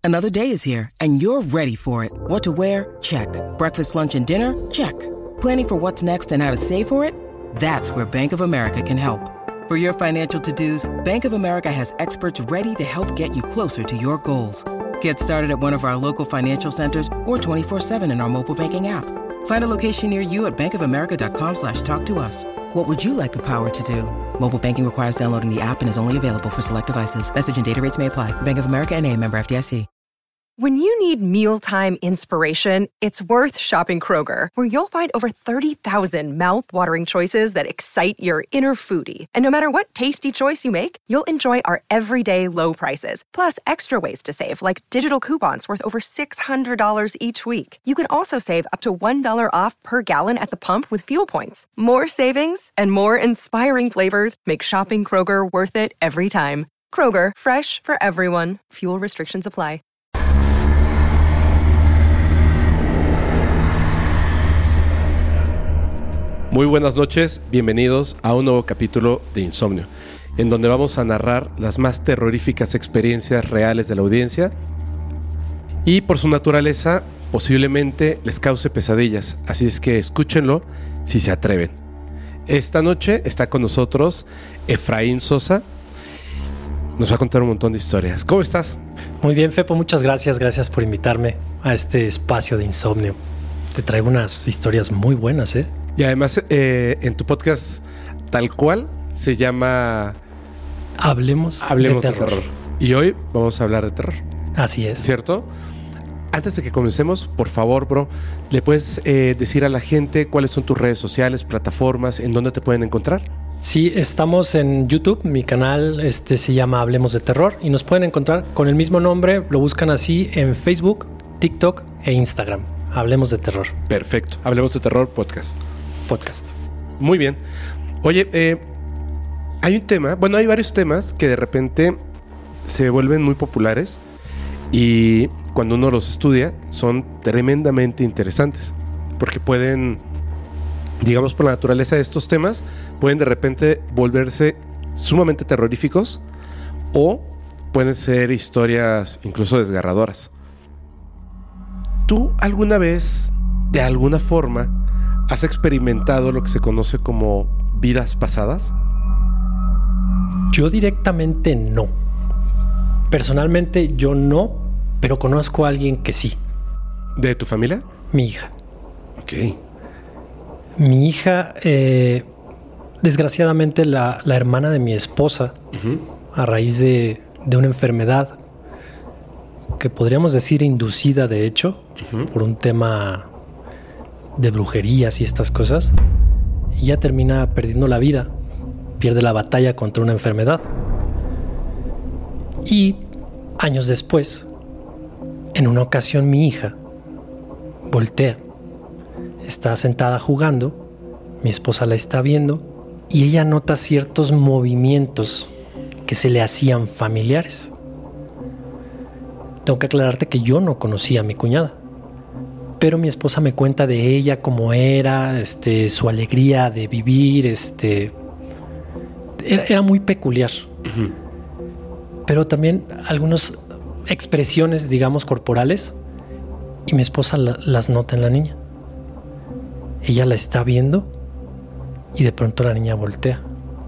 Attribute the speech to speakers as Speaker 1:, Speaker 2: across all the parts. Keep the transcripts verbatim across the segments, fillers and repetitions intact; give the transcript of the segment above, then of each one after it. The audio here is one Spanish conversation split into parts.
Speaker 1: Another day is here, and you're ready for it. What to wear? Check. Breakfast, lunch, and dinner? Check. Planning for what's next and how to save for it? That's where Bank of America can help. For your financial to-dos, Bank of America has experts ready to help get you closer to your goals. Get started at one of our local financial centers or twenty-four seven in our mobile banking app. Find a location near you at bankofamerica.com slash talk to us. What would you like the power to do? Mobile banking requires downloading the app and is only available for select devices. Message and data rates may apply. Bank of America N A, member F D I C.
Speaker 2: When you need mealtime inspiration, it's worth shopping Kroger, where you'll find over thirty thousand mouth-watering choices that excite your inner foodie. And no matter what tasty choice you make, you'll enjoy our everyday low prices, plus extra ways to save, like digital coupons worth over six hundred dollars each week. You can also save up to one dollar off per gallon at the pump with fuel points. More savings and more inspiring flavors make shopping Kroger worth it every time. Kroger, fresh for everyone. Fuel restrictions apply.
Speaker 3: Muy buenas noches, bienvenidos a un nuevo capítulo de Insomnio, en donde vamos a narrar las más terroríficas experiencias reales de la audiencia y por su naturaleza posiblemente les cause pesadillas, así es que escúchenlo si se atreven. Esta noche está con nosotros Efraín Sosa, nos va a contar un montón de historias. ¿Cómo estás?
Speaker 4: Muy bien, Fepo, muchas gracias, gracias por invitarme a este espacio de Insomnio. Te traigo unas historias muy buenas, ¿eh?
Speaker 3: Y además, eh, en tu podcast, tal cual, se llama...
Speaker 4: Hablemos,
Speaker 3: Hablemos
Speaker 4: de,
Speaker 3: de
Speaker 4: terror.
Speaker 3: terror. Y hoy vamos a hablar de terror.
Speaker 4: Así es.
Speaker 3: ¿Cierto? Antes de que comencemos, por favor, bro, ¿le puedes eh, decir a la gente cuáles son tus redes sociales, plataformas, en dónde te pueden encontrar?
Speaker 4: Sí, estamos en YouTube. Mi canal este, se llama Hablemos de Terror y nos pueden encontrar con el mismo nombre. Lo buscan así en Facebook, TikTok e Instagram. Hablemos de Terror.
Speaker 3: Perfecto. Hablemos de Terror Podcast.
Speaker 4: Podcast.
Speaker 3: Muy bien. Oye, eh, hay un tema, bueno, hay varios temas que de repente se vuelven muy populares y cuando uno los estudia son tremendamente interesantes porque pueden, digamos, por la naturaleza de estos temas, pueden de repente volverse sumamente terroríficos o pueden ser historias incluso desgarradoras. ¿Tú alguna vez, de alguna forma, has experimentado lo que se conoce como vidas pasadas?
Speaker 4: Yo directamente no. Personalmente yo no, pero conozco a alguien que sí.
Speaker 3: ¿De tu familia?
Speaker 4: Mi hija.
Speaker 3: Ok.
Speaker 4: Mi hija, eh, desgraciadamente la, la hermana de mi esposa, uh-huh. a raíz de, de una enfermedad que podríamos decir inducida, de hecho, uh-huh. por un tema de brujerías y estas cosas, y ella termina perdiendo la vida, pierde la batalla contra una enfermedad. Y años después, en una ocasión mi hija voltea, está sentada jugando, mi esposa la está viendo y ella nota ciertos movimientos que se le hacían familiares. Tengo que aclararte que yo no conocía a mi cuñada, pero mi esposa me cuenta de ella, cómo era, este, su alegría de vivir, este, era, era muy peculiar. Uh-huh. Pero también algunas expresiones, digamos, corporales, y mi esposa la, las nota en la niña. Ella la está viendo y de pronto la niña voltea.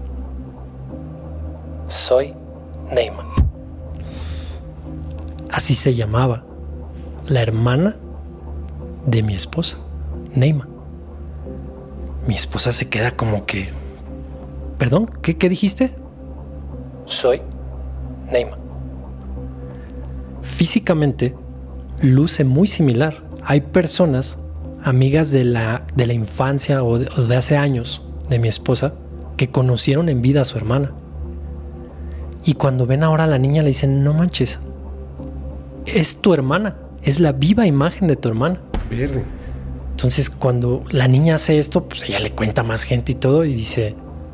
Speaker 4: Soy Neyman. Así se llamaba la hermana de mi esposa, Neyman. Mi esposa se queda como que... ¿Perdón? ¿Qué, qué dijiste? Soy Neyman. Físicamente luce muy similar. Hay personas, amigas de la, de la infancia o de, o de hace años de mi esposa, que conocieron en vida a su hermana. Y cuando ven ahora a la niña le dicen, no manches, es tu hermana, es la viva imagen de tu hermana.
Speaker 3: Verde.
Speaker 4: Entonces cuando la niña hace esto, pues ella le cuenta a más gente y todo y dice,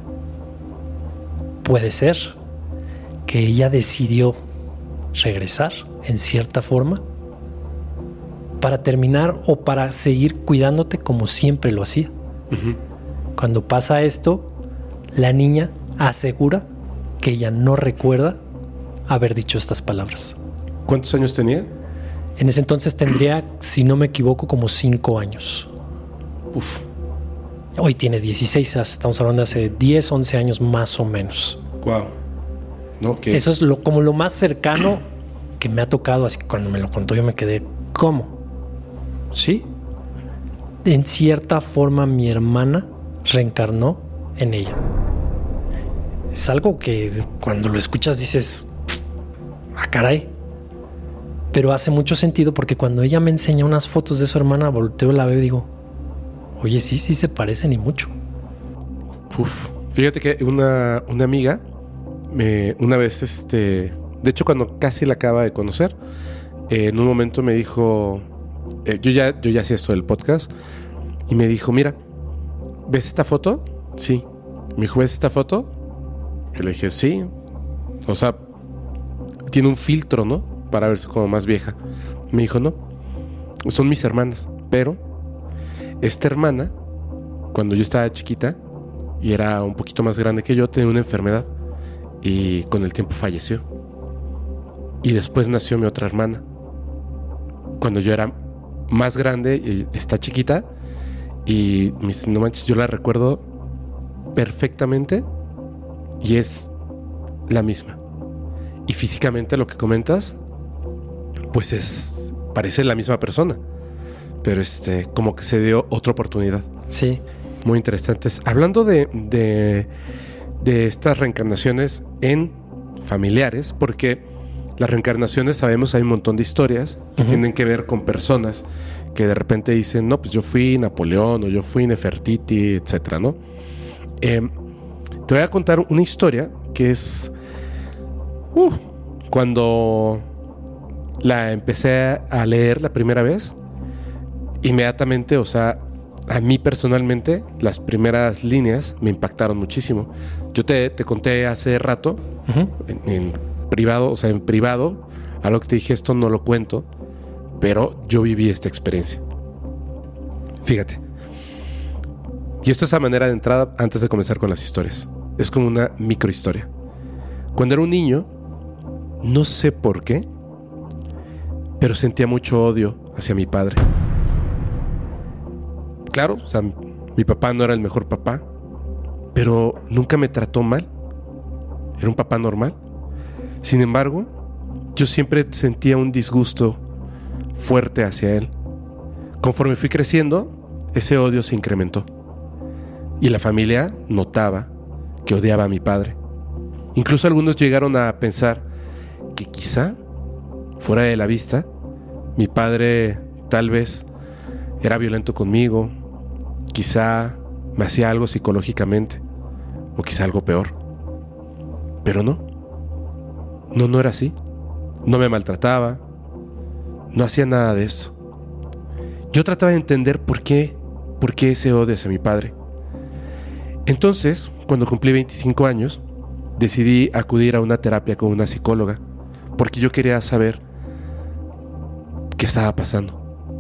Speaker 4: puede ser que ella decidió regresar en cierta forma para terminar o para seguir cuidándote como siempre lo hacía. Uh-huh. Cuando pasa esto, la niña asegura que ella no recuerda haber dicho estas palabras.
Speaker 3: ¿Cuántos años tenía?
Speaker 4: En ese entonces tendría, si no me equivoco, como cinco años.
Speaker 3: Uf.
Speaker 4: Hoy tiene dieciséis, estamos hablando de hace diez, once años más o menos.
Speaker 3: Wow. ¿No? ¿Qué?
Speaker 4: Eso es lo, como lo más cercano que me ha tocado. Así que cuando me lo contó yo me quedé, ¿cómo? Sí. En cierta forma mi hermana reencarnó en ella. Es algo que cuando lo escuchas dices, ah, caray. Pero hace mucho sentido porque cuando ella me enseña unas fotos de su hermana, volteo, la veo y digo, oye, sí, sí se parecen y mucho.
Speaker 3: Uf. Fíjate que una, una amiga, me, una vez, este, de hecho cuando casi la acaba de conocer, eh, en un momento me dijo, eh, yo ya, yo ya hacía esto del podcast, y me dijo, mira, ¿ves esta foto? Sí. Me dijo, ¿ves esta foto? Y le dije, sí. O sea, tiene un filtro, ¿no? Para verse como más vieja. Me dijo, no, son mis hermanas, pero esta hermana, cuando yo estaba chiquita y era un poquito más grande que yo, tenía una enfermedad y con el tiempo falleció. Y después nació mi otra hermana. Cuando yo era más grande, y está chiquita, y mis, no manches, yo la recuerdo perfectamente y es la misma. Y físicamente lo que comentas, pues es, parece la misma persona, pero este, como que se dio otra oportunidad.
Speaker 4: Sí.
Speaker 3: Muy interesantes. Hablando de, de, de estas reencarnaciones en familiares, porque las reencarnaciones, sabemos, hay un montón de historias que uh-huh. tienen que ver con personas que de repente dicen, no, pues yo fui Napoleón o yo fui Nefertiti, etcétera, ¿no? Eh, te voy a contar una historia que es uh, cuando la empecé a leer la primera vez, inmediatamente, o sea, a mí personalmente, las primeras líneas me impactaron muchísimo. Yo te, te conté hace rato, uh-huh. en, en privado, o sea, en privado, a lo que te dije, esto no lo cuento, pero yo viví esta experiencia. Fíjate. Y esto es a manera de entrada antes de comenzar con las historias. Es como una microhistoria. Cuando era un niño, no sé por qué, pero sentía mucho odio hacia mi padre. Claro, o sea, mi papá no era el mejor papá, pero nunca me trató mal. Era un papá normal. Sin embargo, yo siempre sentía un disgusto fuerte hacia él. Conforme fui creciendo, ese odio se incrementó. Y la familia notaba que odiaba a mi padre. Incluso algunos llegaron a pensar que quizá, fuera de la vista, mi padre tal vez era violento conmigo, quizá me hacía algo psicológicamente, o quizá algo peor. Pero no. No, no era así. No me maltrataba. No hacía nada de eso. Yo trataba de entender por qué, por qué ese odio hacia mi padre. Entonces, cuando cumplí veinticinco años, decidí acudir a una terapia con una psicóloga, porque yo quería saber qué estaba pasando.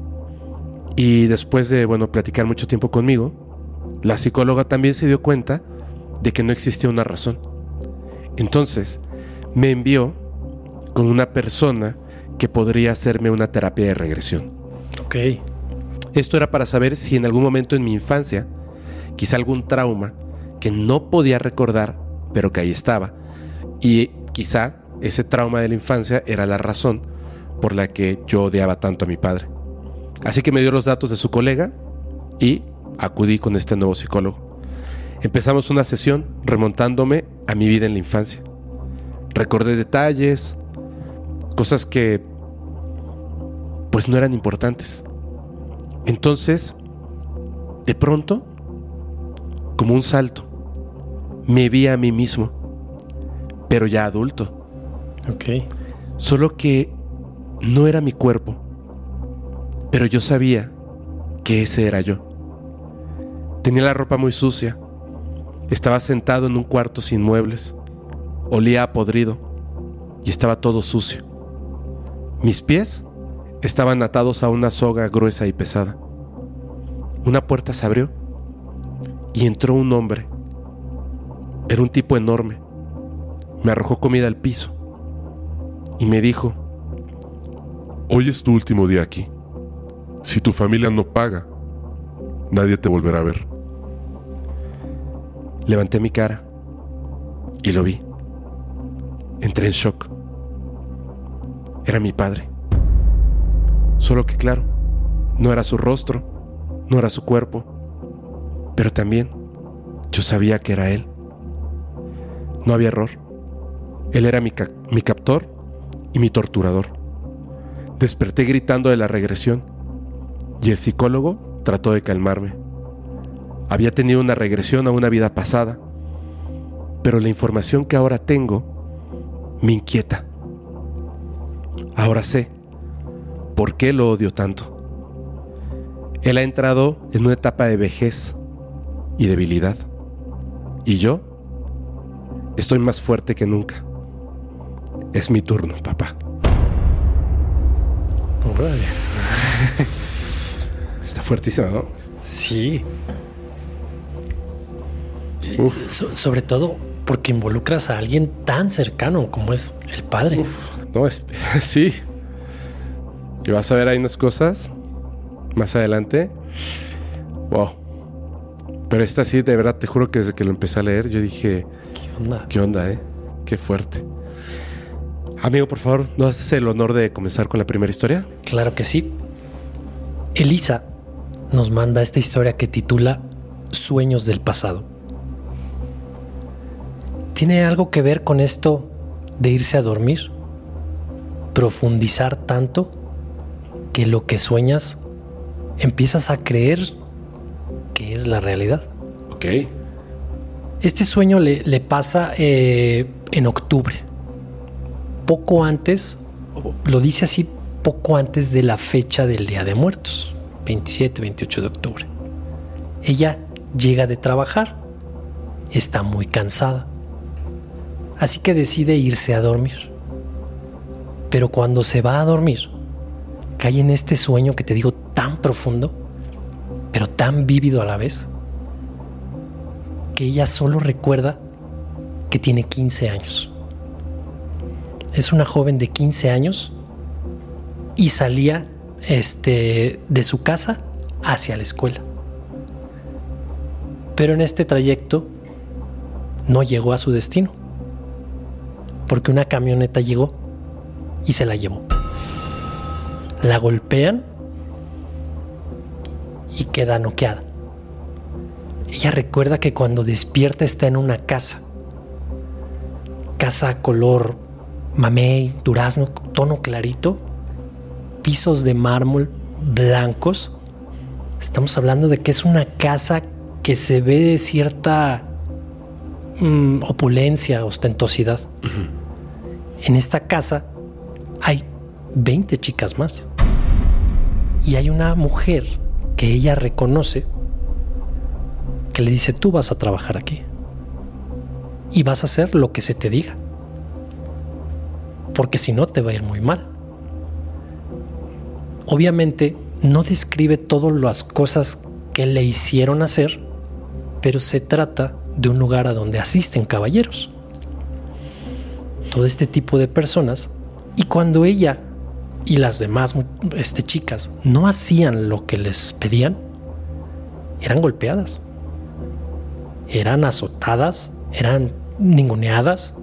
Speaker 3: Y después de, bueno, platicar mucho tiempo conmigo, la psicóloga también se dio cuenta de que no existía una razón. Entonces, me envió con una persona que podría hacerme una terapia de regresión.
Speaker 4: Ok.
Speaker 3: Esto era para saber si en algún momento en mi infancia, quizá algún trauma que no podía recordar, pero que ahí estaba. Y quizá ese trauma de la infancia era la razón por la que yo odiaba tanto a mi padre. Así que me dio los datos de su colega y acudí con este nuevo psicólogo. Empezamos una sesión remontándome a mi vida en la infancia. Recordé detalles, cosas que pues no eran importantes. Entonces, de pronto, como un salto, me vi a mí mismo, pero ya adulto.
Speaker 4: Ok.
Speaker 3: Solo que no era mi cuerpo, pero yo sabía que ese era yo. Tenía la ropa muy sucia, estaba sentado en un cuarto sin muebles, olía a podrido y estaba todo sucio. Mis pies estaban atados a una soga gruesa y pesada. Una puerta se abrió y entró un hombre. Era un tipo enorme. Me arrojó comida al piso y me dijo
Speaker 5: Hoy es tu último día aquí. Si tu familia no paga, nadie te volverá a ver.
Speaker 3: Levanté mi cara y lo vi. Entré en shock. Era mi padre. Solo que claro, no era su rostro, no era su cuerpo, pero también yo sabía que era él. No había error. Él era mi, ca- mi captor y mi torturador. Desperté gritando de la regresión y el psicólogo trató de calmarme. Había tenido una regresión a una vida pasada, pero la información que ahora tengo me inquieta. Ahora sé por qué lo odio tanto. Él ha entrado en una etapa de vejez y debilidad, y yo estoy más fuerte que nunca. Es mi turno, papá.
Speaker 4: Órale.
Speaker 3: Está fuertísimo, ¿no?
Speaker 4: Sí.
Speaker 3: Uf.
Speaker 4: So- sobre todo porque involucras a alguien tan cercano como es el padre.
Speaker 3: Uf, no, es, sí. Y vas a ver ahí unas cosas más adelante. Wow. Pero esta sí, de verdad, te juro que desde que lo empecé a leer, yo dije,
Speaker 4: ¿Qué onda?
Speaker 3: ¿qué onda, eh? Qué fuerte. Amigo, por favor, ¿nos haces el honor de comenzar con la primera historia?
Speaker 4: Claro que sí. Elisa nos manda esta historia que titula Sueños del pasado. Tiene algo que ver con esto de irse a dormir, profundizar tanto que lo que sueñas empiezas a creer que es la realidad.
Speaker 3: Ok.
Speaker 4: Este sueño le, le pasa eh, en octubre, poco antes, lo dice así, poco antes de la fecha del Día de Muertos, veintisiete, veintiocho de octubre. Ella llega de trabajar, está muy cansada, así que decide irse a dormir. Pero cuando se va a dormir, cae en este sueño que te digo tan profundo, pero tan vívido a la vez, que ella solo recuerda que tiene quince años. Es una joven de quince años y salía este, de su casa hacia la escuela. Pero en este trayecto no llegó a su destino, porque una camioneta llegó y se la llevó. La golpean y queda noqueada. Ella recuerda que cuando despierta está en una casa. Casa color mamey, durazno, tono clarito, pisos de mármol blancos. Estamos hablando de que es una casa que se ve de cierta mm, opulencia, ostentosidad. Uh-huh. En esta casa hay veinte chicas más. Y hay una mujer que ella reconoce que le dice: tú vas a trabajar aquí y vas a hacer lo que se te diga, porque si no te va a ir muy mal. Obviamente no describe todas las cosas que le hicieron hacer, pero se trata de un lugar a donde asisten caballeros, todo este tipo de personas. Y cuando ella y las demás este, chicas no hacían lo que les pedían, eran golpeadas, eran azotadas, eran ninguneadas.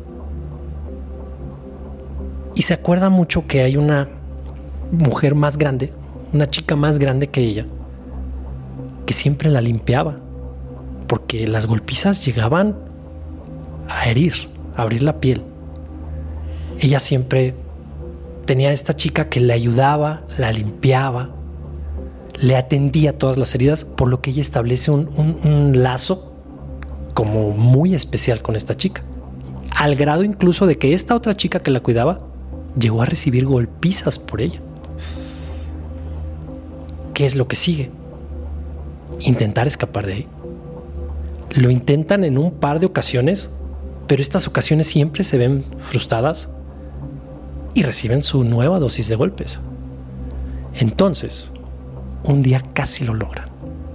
Speaker 4: Y se acuerda mucho que hay una mujer más grande, una chica más grande que ella, que siempre la limpiaba, porque las golpizas llegaban a herir, a abrir la piel. Ella siempre tenía a esta chica que le ayudaba, la limpiaba, le atendía todas las heridas, por lo que ella establece un, un, un lazo como muy especial con esta chica, al grado incluso de que esta otra chica que la cuidaba llegó a recibir golpizas por ella. ¿Qué es lo que sigue? Intentar escapar de ahí. Lo intentan en un par de ocasiones, pero estas ocasiones siempre se ven frustradas y reciben su nueva dosis de golpes. Entonces, un día casi lo logran.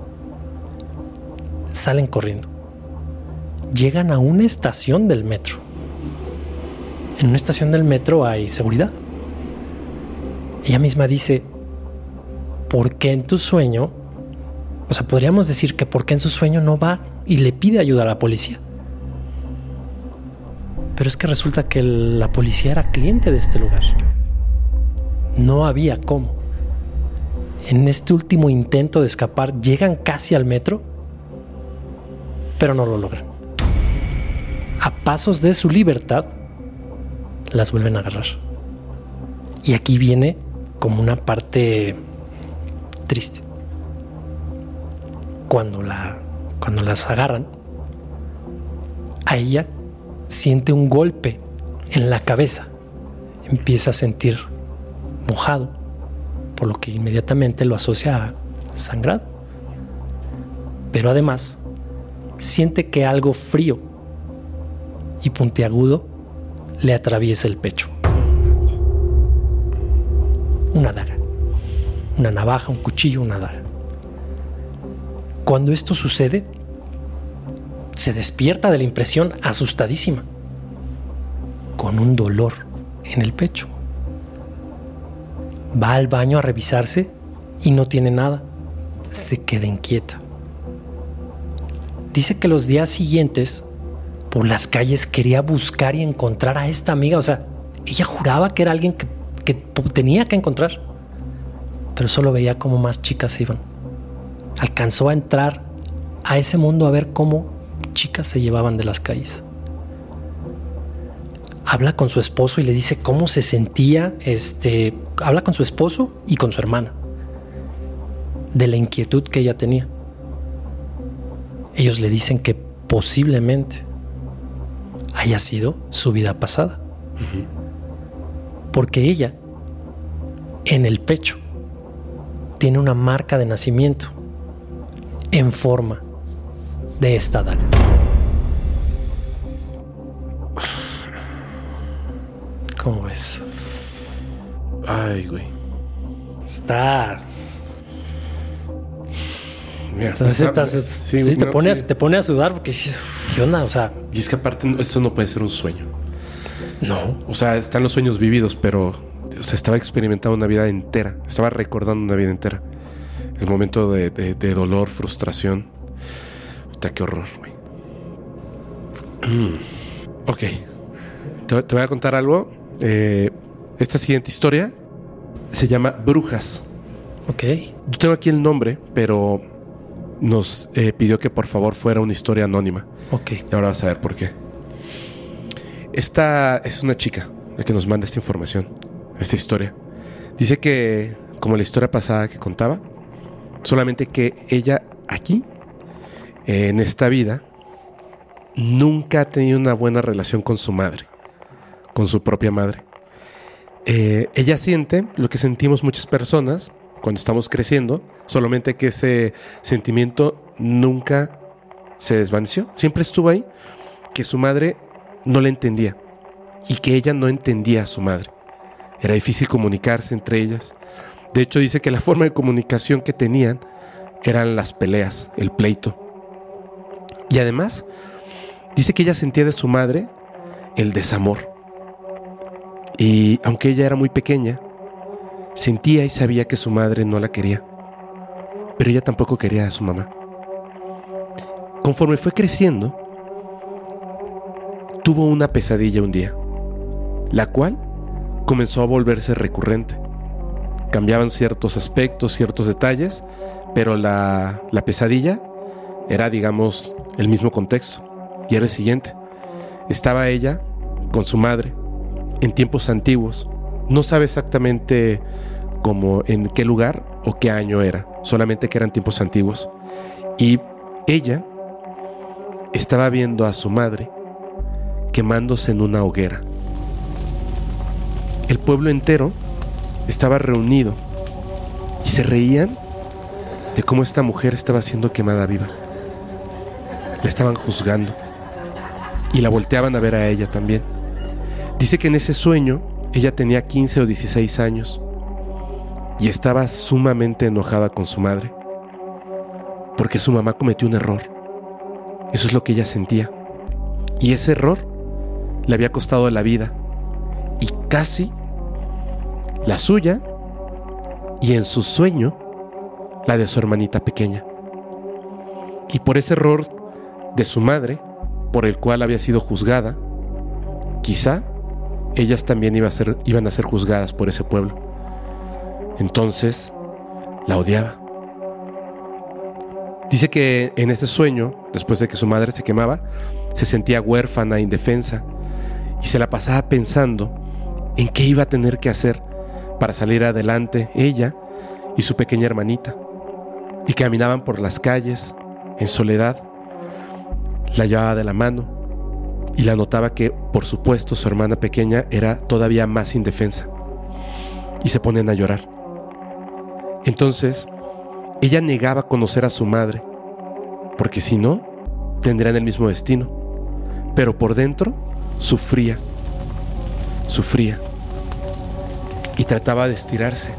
Speaker 4: Salen corriendo. Llegan a una estación del metro. En una estación del metro hay seguridad. ella misma dice, ¿por qué en tu sueño? O sea, podríamos decir que ¿por qué en su sueño no va y le pide ayuda a la policía? Pero es que resulta que la policía era cliente de este lugar. No había cómo. En este último intento de escapar, llegan casi al metro, pero no lo logran. A pasos de su libertad, las vuelven a agarrar. Y aquí viene como una parte triste. Cuando, la, cuando las agarran, a ella siente un golpe en la cabeza. Empieza a sentir mojado, por lo que inmediatamente lo asocia a sangrado. Pero además, siente que algo frío y puntiagudo le atraviesa el pecho. Una daga. Una navaja, un cuchillo, una daga. Cuando esto sucede, se despierta de la impresión asustadísima, con un dolor en el pecho. Va al baño a revisarse y no tiene nada. Se queda inquieta. Dice que los días siguientes, por las calles, quería buscar y encontrar a esta amiga. O sea, ella juraba que era alguien que, que tenía que encontrar, pero solo veía cómo más chicas se iban. Alcanzó a entrar a ese mundo a ver cómo chicas se llevaban de las calles. Habla con su esposo y le dice cómo se sentía. Este, habla con su esposo y con su hermana de la inquietud que ella tenía. Ellos le dicen que posiblemente haya sido su vida pasada. Uh-huh. Porque ella, en el pecho, tiene una marca de nacimiento en forma de esta daga. ¿Cómo ves?
Speaker 3: Ay, güey.
Speaker 4: Está...
Speaker 3: Mira,
Speaker 4: Entonces
Speaker 3: está,
Speaker 4: estás,
Speaker 3: sí,
Speaker 4: sí, te,
Speaker 3: no,
Speaker 4: pone
Speaker 3: sí.
Speaker 4: a, te pone a sudar porque dices, ¿qué onda? O sea...
Speaker 3: Y es que aparte, esto no puede ser un sueño.
Speaker 4: No.
Speaker 3: O sea, están los sueños vividos, pero... O sea, estaba experimentando una vida entera. Estaba recordando una vida entera. El momento de, de, de dolor, frustración. Puta, qué horror, güey. Mm. Ok. Te, te voy a contar algo. Eh, esta siguiente historia se llama Brujas.
Speaker 4: Ok.
Speaker 3: Yo tengo aquí el nombre, pero nos eh, pidió que por favor fuera una historia anónima.
Speaker 4: Ok.
Speaker 3: Y ahora vas a ver por qué. Esta es una chica la que nos manda esta información, esta historia. Dice que, como la historia pasada que contaba, solamente que ella aquí, eh, en esta vida, nunca ha tenido una buena relación con su madre, con su propia madre. Eh, ella siente lo que sentimos muchas personas cuando estamos creciendo, solamente que ese sentimiento nunca se desvaneció. Siempre estuvo ahí, que su madre no le entendía y que ella no entendía a su madre. Era difícil comunicarse entre ellas. De hecho, dice que la forma de comunicación que tenían eran las peleas, el pleito. Y además, dice que ella sentía de su madre el desamor. Y aunque ella era muy pequeña, sentía y sabía que su madre no la quería. Pero ella tampoco quería a su mamá. Conforme fue creciendo, tuvo una pesadilla un día, la cual comenzó a volverse recurrente. Cambiaban ciertos aspectos, ciertos detalles, pero la, la pesadilla era, digamos, el mismo contexto. Y era el siguiente. Estaba ella con su madre en tiempos antiguos. No sabe exactamente cómo, en qué lugar o qué año era, solamente que eran tiempos antiguos. Y ella estaba viendo a su madre quemándose en una hoguera. El pueblo entero estaba reunido y se reían de cómo esta mujer estaba siendo quemada viva. La estaban juzgando y la volteaban a ver a ella también. Dice que en ese sueño ella tenía quince o dieciséis años y estaba sumamente enojada con su madre porque su mamá cometió un error. Eso es lo que ella sentía. Y ese error le había costado la vida y casi la suya y en su sueño la de su hermanita pequeña. Y por ese error de su madre, por el cual había sido juzgada, quizá ellas también iba a ser, iban a ser juzgadas por ese pueblo. Entonces la odiaba. Dice que en ese sueño, después de que su madre se quemaba, se sentía huérfana, indefensa, y se la pasaba pensando en qué iba a tener que hacer para salir adelante ella y su pequeña hermanita. Y caminaban por las calles en soledad, la llevaba de la mano y la notaba que, por supuesto, su hermana pequeña era todavía más indefensa, y se ponen a llorar. Entonces ella negaba conocer a su madre, porque si no, tendrían el mismo destino. Pero por dentro sufría, sufría, y trataba de estirarse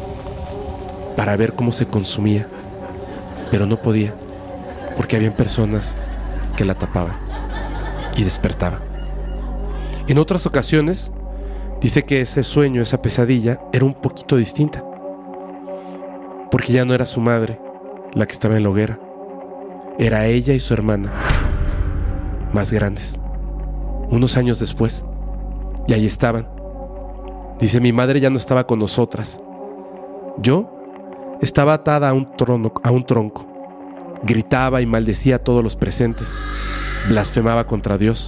Speaker 3: para ver cómo se consumía, pero no podía, porque habían personas que la tapaban, y despertaba. En otras ocasiones dice que ese sueño, esa pesadilla, era un poquito distinta, porque ya no era su madre la que estaba en la hoguera, era ella y su hermana, más grandes, unos años después, y ahí estaban. Dice: mi madre ya no estaba con nosotras. Yo estaba atada a un, trono, a un tronco. Gritaba y maldecía a todos los presentes. Blasfemaba contra Dios.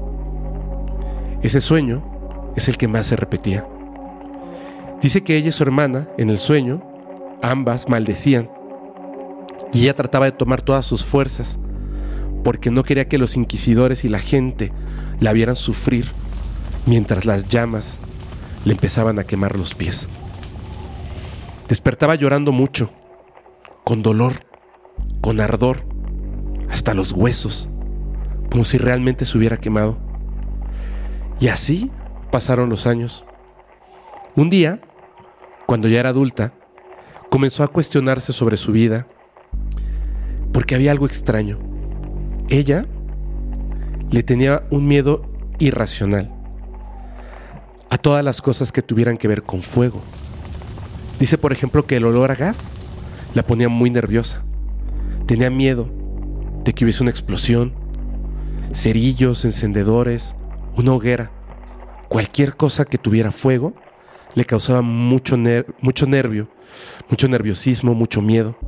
Speaker 3: Ese sueño es el que más se repetía. Dice que ella y su hermana, en el sueño, ambas maldecían. Y ella trataba de tomar todas sus fuerzas, porque no quería que los inquisidores y la gente la vieran sufrir, mientras las llamas le empezaban a quemar los pies. Despertaba llorando mucho, con dolor, con ardor, hasta los huesos, como si realmente se hubiera quemado. Y así pasaron los años. Un día, cuando ya era adulta, comenzó a cuestionarse sobre su vida, porque había algo extraño. Ella le tenía un miedo irracional a todas las cosas que tuvieran que ver con fuego. Dice, por ejemplo, que el olor a gas la ponía muy nerviosa. Tenía miedo de que hubiese una explosión, cerillos, encendedores, una hoguera. Cualquier cosa que tuviera fuego le causaba mucho, ner- mucho nervio, mucho nerviosismo, mucho miedo.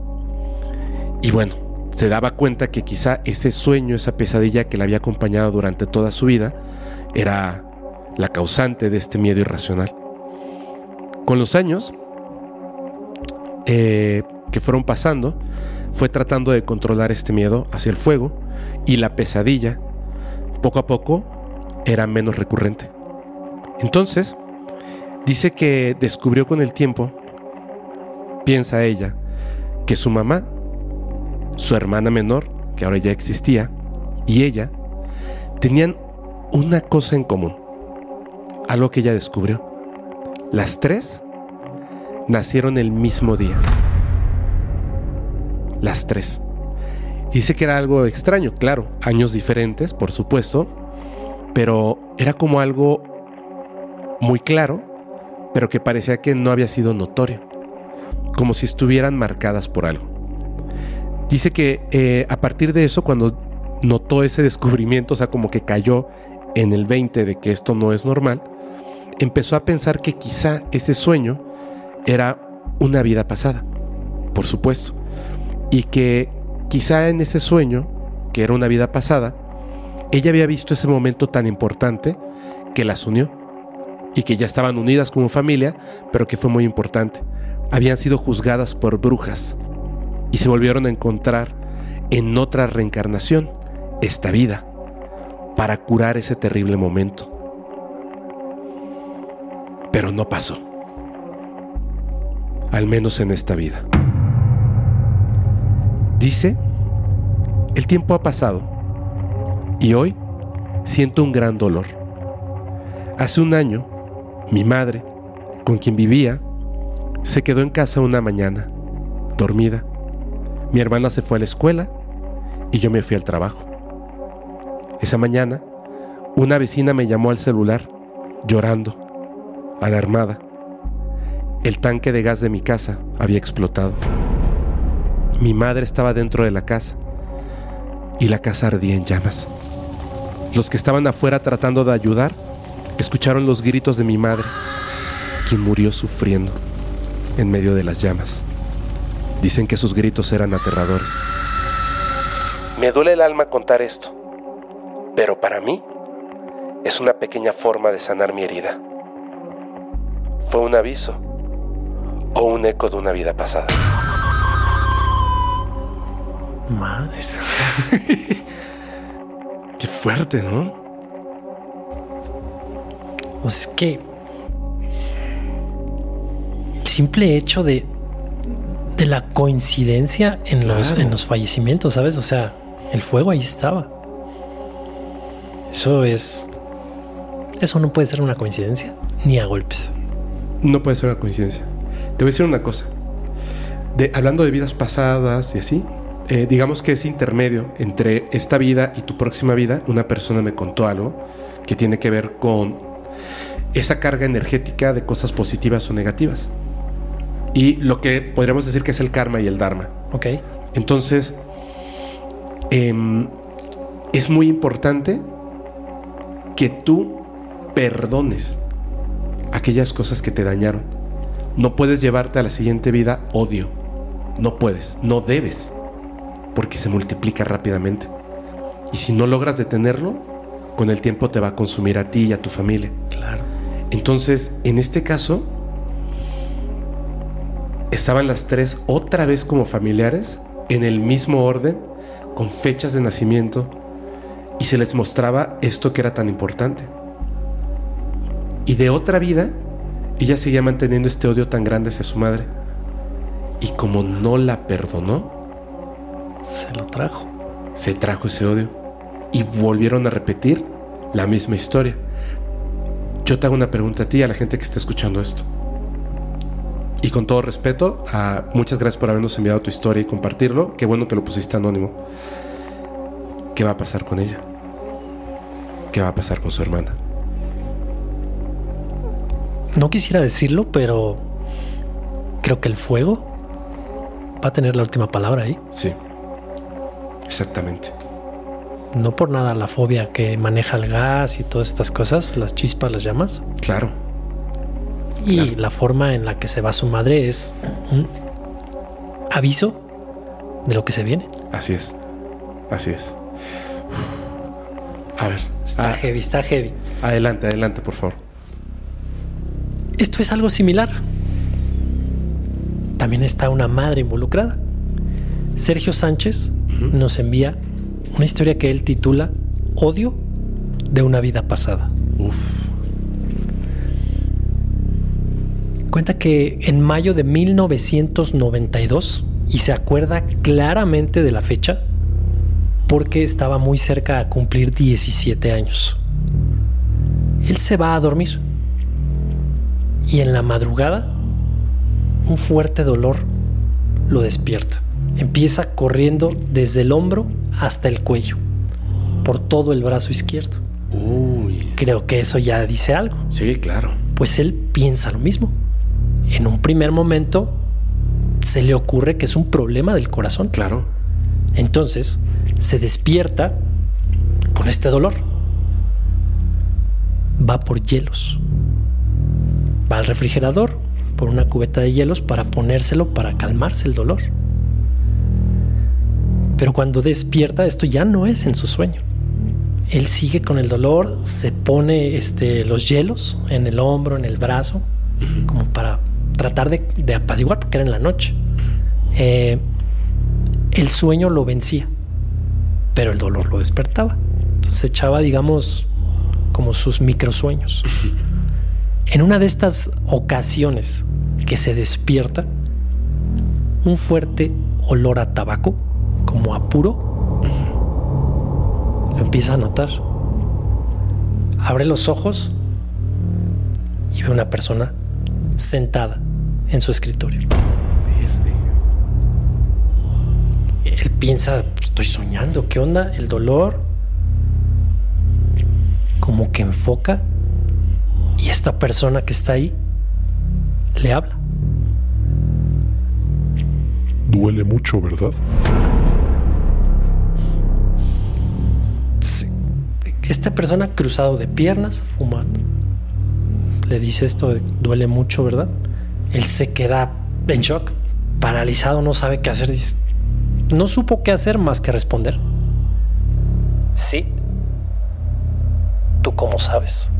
Speaker 3: Y bueno, se daba cuenta que quizá ese sueño, esa pesadilla que la había acompañado durante toda su vida, era la causante de este miedo irracional. Con los años eh, que fueron pasando, fue tratando de controlar este miedo hacia el fuego, y la pesadilla, poco a poco, era menos recurrente. Entonces, dice que descubrió con el tiempo, piensa ella, que su mamá, su hermana menor, que ahora ya existía, y ella, tenían una cosa en común, algo que ella descubrió. Las tres nacieron el mismo día. Las tres. Dice que era algo extraño, claro, años diferentes, por supuesto, pero era como algo muy claro, pero que parecía que no había sido notorio, como si estuvieran marcadas por algo. Dice que eh, a partir de eso, cuando notó ese descubrimiento, o sea, como que cayó en el veinte de que esto no es normal, empezó a pensar que quizá ese sueño era una vida pasada, por supuesto, y que quizá en ese sueño, que era una vida pasada, ella había visto ese momento tan importante que las unió, y que ya estaban unidas como familia, pero que fue muy importante. Habían sido juzgadas por brujas y se volvieron a encontrar en otra reencarnación, esta vida, para curar ese terrible momento. Pero no pasó, al menos en esta vida. Dice, el tiempo ha pasado y hoy siento un gran dolor. Hace un año, mi madre, con quien vivía, se quedó en casa una mañana, dormida. Mi hermana se fue a la escuela y yo me fui al trabajo. Esa mañana, una vecina me llamó al celular, llorando, alarmada, el tanque de gas de mi casa había explotado. Mi madre estaba dentro de la casa y la casa ardía en llamas. Los que estaban afuera tratando de ayudar escucharon los gritos de mi madre, quien murió sufriendo en medio de las llamas. Dicen que sus gritos eran aterradores. Me duele el alma contar esto, pero para mí es una pequeña forma de sanar mi herida. Fue un aviso o un eco de una vida pasada.
Speaker 4: Madres.
Speaker 3: Qué fuerte, ¿no?
Speaker 4: O sea, es que simple hecho de de la coincidencia en
Speaker 3: Claro.
Speaker 4: los en los fallecimientos, ¿sabes? O sea, el fuego ahí estaba. Eso es eso no puede ser una coincidencia ni a golpes.
Speaker 3: No puede ser una coincidencia. Te voy a decir una cosa. De, hablando de vidas pasadas y así, eh, digamos que es intermedio entre esta vida y tu próxima vida. Una persona me contó algo que tiene que ver con esa carga energética de cosas positivas o negativas. Y lo que podríamos decir que es el karma y el dharma.
Speaker 4: Ok.
Speaker 3: Entonces, eh, es muy importante que tú perdones aquellas cosas que te dañaron. No puedes llevarte a la siguiente vida odio. No puedes, no debes, porque se multiplica rápidamente. Y si no logras detenerlo, con el tiempo te va a consumir a ti y a tu familia.
Speaker 4: Claro.
Speaker 3: Entonces, en este caso, estaban las tres otra vez como familiares, en el mismo orden, con fechas de nacimiento, y se les mostraba esto que era tan importante. Y de otra vida, ella seguía manteniendo este odio tan grande hacia su madre. Y como no la perdonó,
Speaker 4: Se lo trajo.
Speaker 3: se trajo ese odio. Y volvieron a repetir la misma historia. Yo te hago una pregunta a ti, a la gente que está escuchando esto. Y con todo respeto, a, muchas gracias por habernos enviado tu historia y compartirlo. Qué bueno que lo pusiste anónimo. ¿Qué va a pasar con ella? ¿Qué va a pasar con su hermana?
Speaker 4: No quisiera decirlo, pero creo que el fuego va a tener la última palabra ahí.
Speaker 3: Sí, exactamente.
Speaker 4: No por nada la fobia que maneja el gas y todas estas cosas, las chispas, las llamas.
Speaker 3: Claro.
Speaker 4: Y
Speaker 3: Claro.
Speaker 4: la forma en la que se va su madre es un aviso de lo que se viene.
Speaker 3: Así es. Así es. Uf. A ver.
Speaker 4: Está
Speaker 3: ah,
Speaker 4: heavy, está heavy.
Speaker 3: adelante, adelante, por favor.
Speaker 4: Esto es algo similar. También está una madre involucrada. Sergio Sánchez
Speaker 3: Ujú.
Speaker 4: nos envía una historia que él titula Odio de una vida pasada.
Speaker 3: Uf.
Speaker 4: Cuenta que en mayo de mil novecientos noventa y dos, y se acuerda claramente de la fecha porque estaba muy cerca a cumplir diecisiete años. Él se va a dormir y en la madrugada un fuerte dolor lo despierta. Empieza corriendo desde el hombro hasta el cuello, por todo el brazo izquierdo.
Speaker 3: Uy.
Speaker 4: Creo que eso ya dice algo.
Speaker 3: Sí, claro.
Speaker 4: Pues él piensa lo mismo. En un primer momento se le ocurre que es un problema del corazón.
Speaker 3: Claro.
Speaker 4: Entonces se despierta con este dolor. Va por hielos. Va al refrigerador por una cubeta de hielos para ponérselo para calmarse el dolor. Pero cuando despierta, esto ya no es en su sueño. Él sigue con el dolor, se pone este, los hielos en el hombro, en el brazo, uh-huh. como para tratar de, de apaciguar, porque era en la noche. Eh, el sueño lo vencía, pero el dolor lo despertaba. Entonces echaba, digamos, como sus microsueños. Uh-huh. En una de estas ocasiones que se despierta, un fuerte olor a tabaco, como a puro, lo empieza a notar. Abre los ojos y ve una persona sentada en su escritorio. Verde. Él piensa, estoy soñando, ¿qué onda? El dolor como que enfoca y esta persona que está ahí le habla.
Speaker 5: duele mucho, ¿verdad?
Speaker 4: Sí. Esta persona cruzado de piernas, fumando. Le dice esto de duele mucho, ¿verdad? Él se queda en shock, paralizado, no sabe qué hacer. Dice, no supo qué hacer más que responder. Sí. ¿Tú cómo sabes?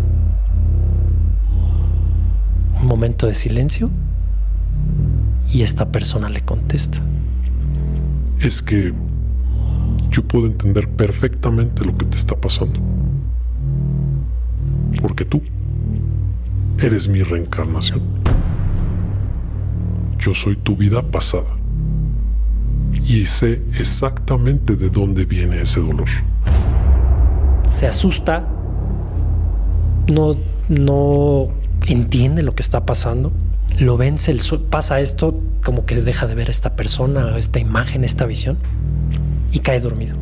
Speaker 4: Un momento de silencio y esta persona le contesta.
Speaker 5: Es que yo puedo entender perfectamente lo que te está pasando. Porque tú eres mi reencarnación. Yo soy tu vida pasada. Y sé exactamente de dónde viene ese dolor.
Speaker 4: Se asusta. No, no entiende lo que está pasando. Lo vence, el su- pasa esto, como que deja de ver a esta persona, esta imagen, esta visión, y cae dormido.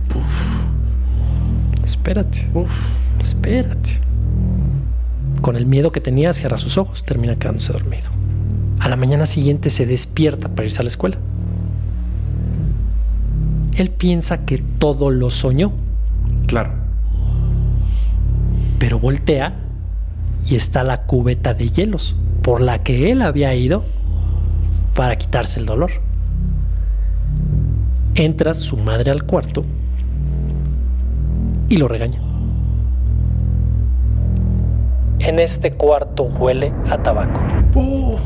Speaker 4: Uf. Espérate, uf, espérate. Con el miedo que tenía, cierra sus ojos, termina quedándose dormido. A la mañana siguiente se despierta para irse a la escuela. Él piensa que todo lo soñó.
Speaker 3: Claro.
Speaker 4: Pero voltea y está la cubeta de hielos por la que él había ido para quitarse el dolor. Entra su madre al cuarto y lo regaña. En este cuarto huele a tabaco.
Speaker 3: Oh.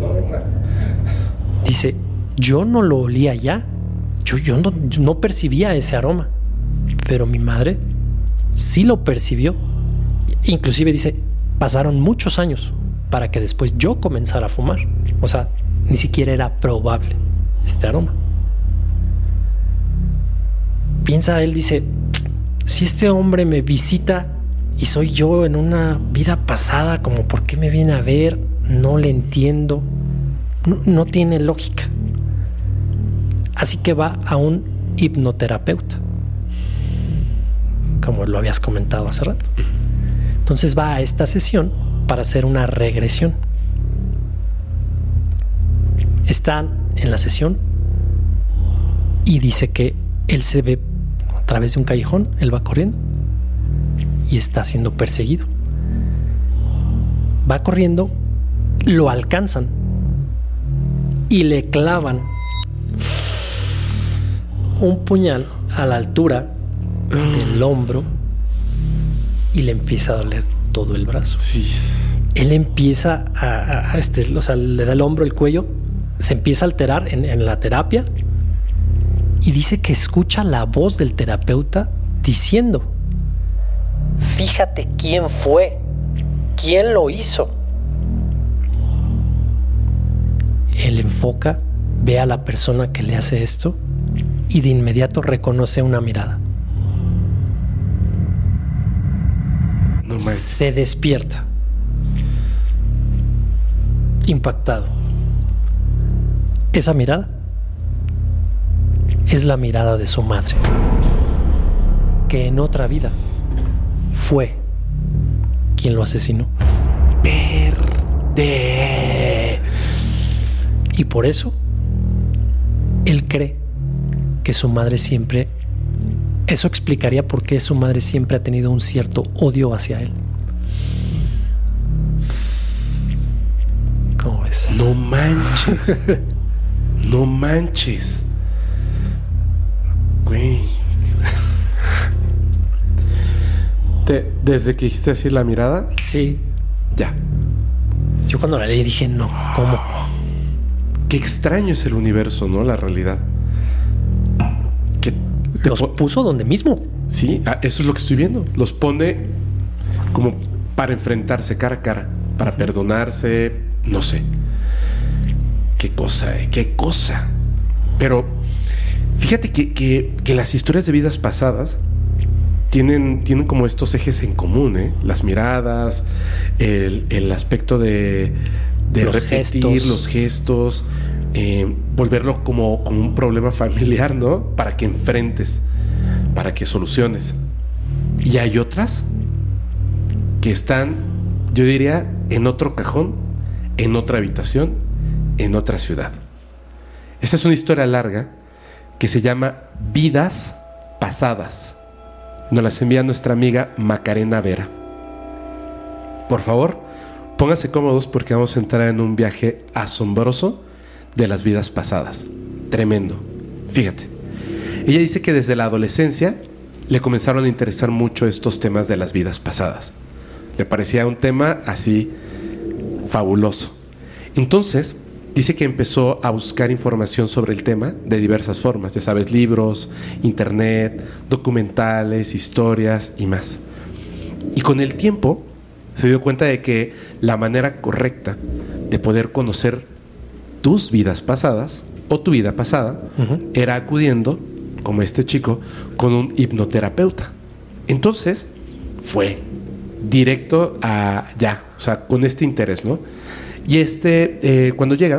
Speaker 4: Dice, yo no lo olía ya. Yo, yo, no, yo no percibía ese aroma. Pero mi madre sí lo percibió. Inclusive dice, pasaron muchos años para que después yo comenzara a fumar. O sea, ni siquiera era probable este aroma. Piensa, él dice, si este hombre me visita y soy yo en una vida pasada, como por qué me viene a ver, no le entiendo, no, no tiene lógica. Así que va a un hipnoterapeuta, como lo habías comentado hace rato. Entonces va a esta sesión para hacer una regresión. Están en la sesión y dice que él se ve a través de un callejón, él va corriendo y está siendo perseguido. Va corriendo, lo alcanzan y le clavan un puñal a la altura del hombro y le empieza a doler todo el brazo.
Speaker 3: Sí.
Speaker 4: Él empieza a, a, a este, o sea, le da el hombro, el cuello, se empieza a alterar en, en la terapia y dice que escucha la voz del terapeuta diciendo: fíjate quién fue, quién lo hizo. Él enfoca, ve a la persona que le hace esto y de inmediato reconoce una mirada.
Speaker 3: No
Speaker 4: Se despierta, impactado. Esa mirada es la mirada de su madre, que en otra vida fue quien lo asesinó. Verde. Y por eso él cree que su madre siempre... Eso explicaría por qué su madre siempre ha tenido un cierto odio hacia él. ¿Cómo ves?
Speaker 3: No manches. No manches. Güey. Te- desde que dijiste así la mirada,
Speaker 4: Sí.
Speaker 3: ya.
Speaker 4: Yo cuando la leí dije, no, ¿cómo?
Speaker 3: Qué extraño es el universo, ¿no? La realidad. Que te
Speaker 4: Los
Speaker 3: po-
Speaker 4: puso donde mismo.
Speaker 3: Sí, ah, eso es lo que estoy viendo. Los pone como para enfrentarse cara a cara, para perdonarse, no sé. Qué cosa, eh, qué cosa. Pero fíjate que, que, que las historias de vidas pasadas tienen, tienen como estos ejes en común, ¿eh? Las miradas, el, el aspecto de, de
Speaker 4: Los
Speaker 3: repetir
Speaker 4: gestos.
Speaker 3: los gestos, eh, volverlo como, como un problema familiar, ¿no? Para que enfrentes, para que soluciones. Y hay otras que están, yo diría, en otro cajón, en otra habitación, en otra ciudad. Esta es una historia larga que se llama Vidas Pasadas. Nos las envía nuestra amiga Macarena Vera. Por favor, pónganse cómodos porque vamos a entrar en un viaje asombroso de las vidas pasadas. Tremendo. Fíjate, ella dice que desde la adolescencia le comenzaron a interesar mucho estos temas de las vidas pasadas. Le parecía un tema así fabuloso. Entonces, dice que empezó a buscar información sobre el tema de diversas formas, ya sabes, libros, internet, documentales, historias y más. Y con el tiempo se dio cuenta de que la manera correcta de poder conocer tus vidas pasadas o tu vida pasada uh-huh. era acudiendo, como este chico, con un hipnoterapeuta. Entonces fue directo a ya, o sea, con este interés, ¿no? Y este, eh, cuando llega,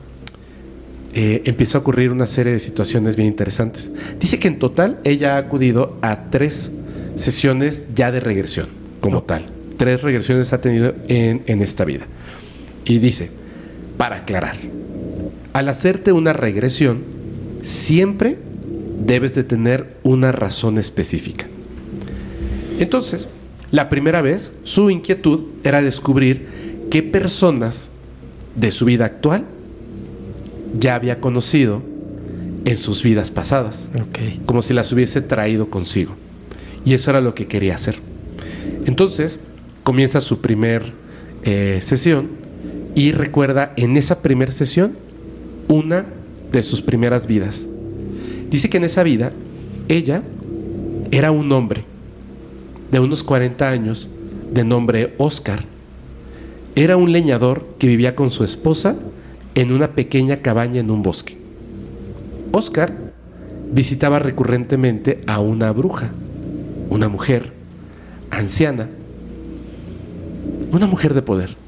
Speaker 3: eh, empieza a ocurrir una serie de situaciones bien interesantes. Dice que en total ella ha acudido a tres sesiones ya de regresión, como oh. tal. Tres regresiones ha tenido en, en esta vida. Y dice, para aclarar, al hacerte una regresión, siempre debes de tener una razón específica. Entonces, la primera vez, su inquietud era descubrir qué personas de su vida actual ya había conocido en sus vidas pasadas, okay. como si las hubiese traído consigo. Y eso era lo que quería hacer. Entonces, comienza su primer eh, sesión y recuerda en esa primera sesión una de sus primeras vidas. Dice que en esa vida ella era un hombre de unos cuarenta años de nombre Oscar. Era un leñador que vivía con su esposa en una pequeña cabaña en un bosque. Oscar visitaba recurrentemente a una bruja, una mujer anciana, una mujer de poder.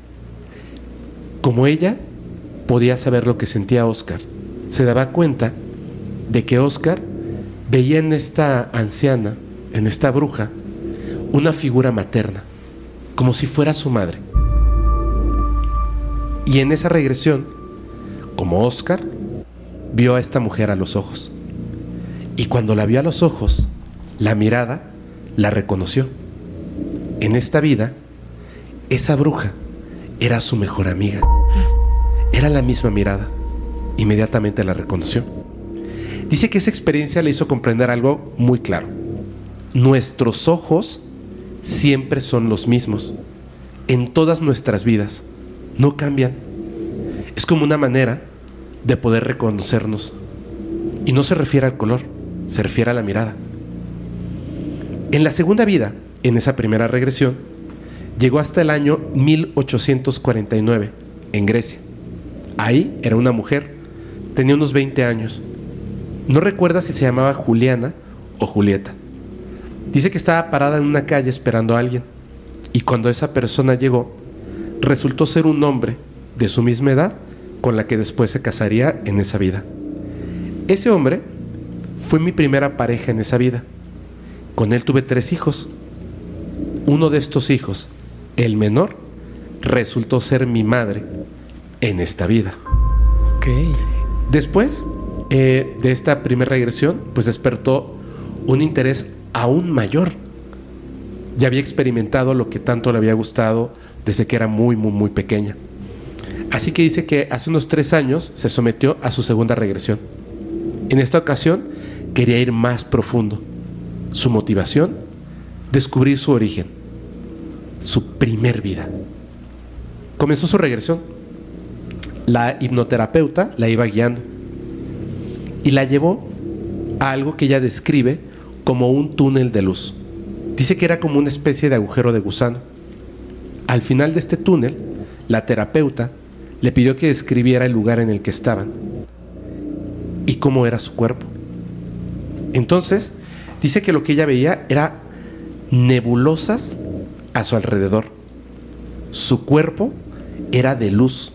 Speaker 3: Como ella podía saber lo que sentía Oscar, se daba cuenta de que Oscar veía en esta anciana, en esta bruja, una figura materna, como si fuera su madre. Y en esa regresión, como Oscar, vio a esta mujer a los ojos. Y cuando la vio a los ojos, la mirada la reconoció. En esta vida, esa bruja era su mejor amiga. Era la misma mirada. Inmediatamente la reconoció. Dice que esa experiencia le hizo comprender algo muy claro. Nuestros ojos siempre son los mismos. En todas nuestras vidas. No cambian. Es como una manera de poder reconocernos. Y no se refiere al color, se refiere a la mirada. En la segunda vida, en esa primera regresión, llegó hasta el año mil ochocientos cuarenta y nueve, en Grecia. Ahí era una mujer, tenía unos veinte años. No recuerda si se llamaba Juliana o Julieta. Dice que estaba parada en una calle esperando a alguien. Y cuando esa persona llegó, resultó ser un hombre de su misma edad con la que después se casaría en esa vida. Ese hombre fue mi primera pareja en esa vida. Con él tuve tres hijos. Uno de estos hijos, el menor, resultó ser mi madre en esta vida.
Speaker 4: Okay.
Speaker 3: Después eh, de esta primera regresión, pues despertó un interés aún mayor. Ya había experimentado lo que tanto le había gustado desde que era muy, muy, muy pequeña. Así que dice que hace unos tres años se sometió a su segunda regresión. En esta ocasión quería ir más profundo. Su motivación, descubrir su origen, su primer vida. Comenzó su regresión. La hipnoterapeuta la iba guiando y la llevó a algo que ella describe como un túnel de luz. Dice que era como una especie de agujero de gusano. Al final de este túnel, la terapeuta le pidió que describiera el lugar en el que estaban y cómo era su cuerpo. Entonces, dice que lo que ella veía era nebulosas a su alrededor. Su cuerpo era de luz,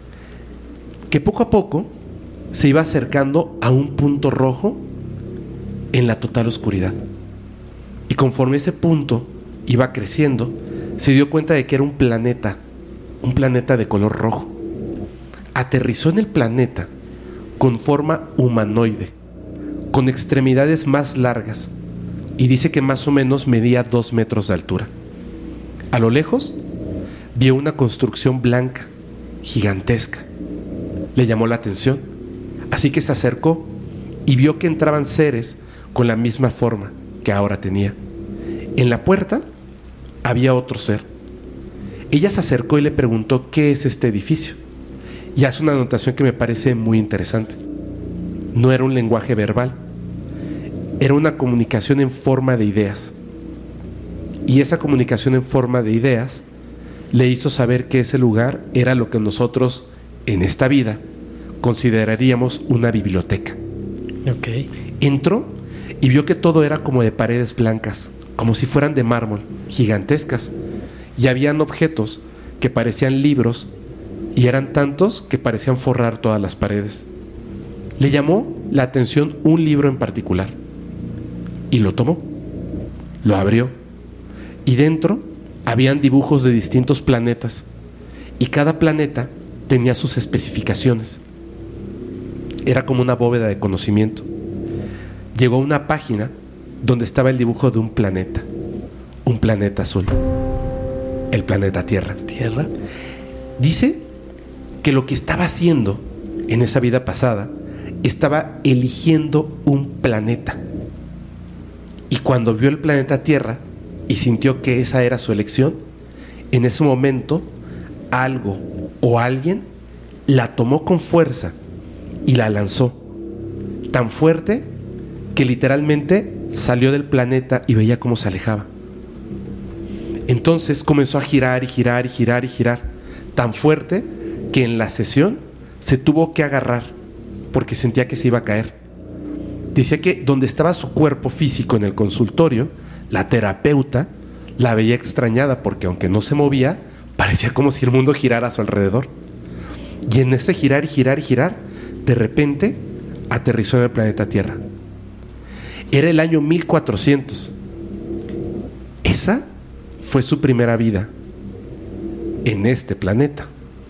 Speaker 3: que poco a poco se iba acercando a un punto rojo en la total oscuridad. Y conforme ese punto iba creciendo, se dio cuenta de que era un planeta, un planeta de color rojo. Aterrizó en el planeta con forma humanoide, con extremidades más largas, y dice que más o menos medía dos metros de altura. A lo lejos vio una construcción blanca, gigantesca. Le llamó la atención, así que se acercó y vio que entraban seres con la misma forma que ahora tenía. En la puerta había otro ser. Ella se acercó y le preguntó qué es este edificio, y hace una anotación que me parece muy interesante. No era un lenguaje verbal, era una comunicación en forma de ideas, y esa comunicación en forma de ideas le hizo saber que ese lugar era lo que nosotros en esta vida consideraríamos una biblioteca.
Speaker 4: Ok.
Speaker 3: Entró y vio que todo era como de paredes blancas, como si fueran de mármol, gigantescas, y habían objetos que parecían libros, y eran tantos que parecían forrar todas las paredes. Le llamó la atención un libro en particular, y lo tomó, lo abrió, y dentro habían dibujos de distintos planetas, y cada planeta tenía sus especificaciones. Era como una bóveda de conocimiento. Llegó a una página donde estaba el dibujo de un planeta, un planeta azul, el planeta Tierra.
Speaker 4: Tierra.
Speaker 3: Dice que lo que estaba haciendo en esa vida pasada, estaba eligiendo un planeta. Y cuando vio el planeta Tierra y sintió que esa era su elección, en ese momento algo o alguien la tomó con fuerza y la lanzó tan fuerte que literalmente salió del planeta y veía cómo se alejaba. Entonces comenzó a girar y girar y girar y girar tan fuerte que en la sesión se tuvo que agarrar porque sentía que se iba a caer. Decía que donde estaba su cuerpo físico en el consultorio, la terapeuta la veía extrañada porque aunque no se movía, parecía como si el mundo girara a su alrededor. Y en ese girar y girar y girar, de repente aterrizó en el planeta Tierra. Era el año mil cuatrocientos. Esa fue su primera vida en este planeta.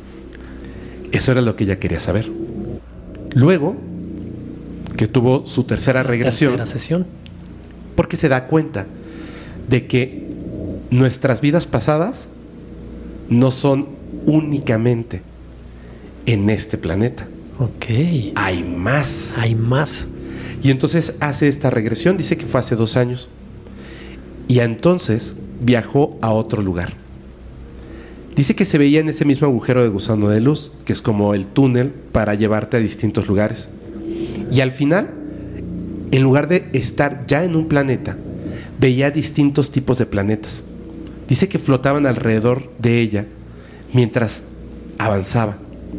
Speaker 3: Eso era lo que ella quería saber. Luego, que tuvo su tercera regresión,
Speaker 4: Tercera sesión.
Speaker 3: porque se da cuenta de que nuestras vidas pasadas no son únicamente en este planeta.
Speaker 4: Ok.
Speaker 3: Hay más.
Speaker 4: Hay más.
Speaker 3: Y entonces hace esta regresión, dice que fue hace dos años. Y entonces viajó a otro lugar. Dice que se veía en ese mismo agujero de gusano de luz, que es como el túnel para llevarte a distintos lugares. Y al final, en lugar de estar ya en un planeta, veía distintos tipos de planetas. Dice que flotaban alrededor de ella mientras avanzaba.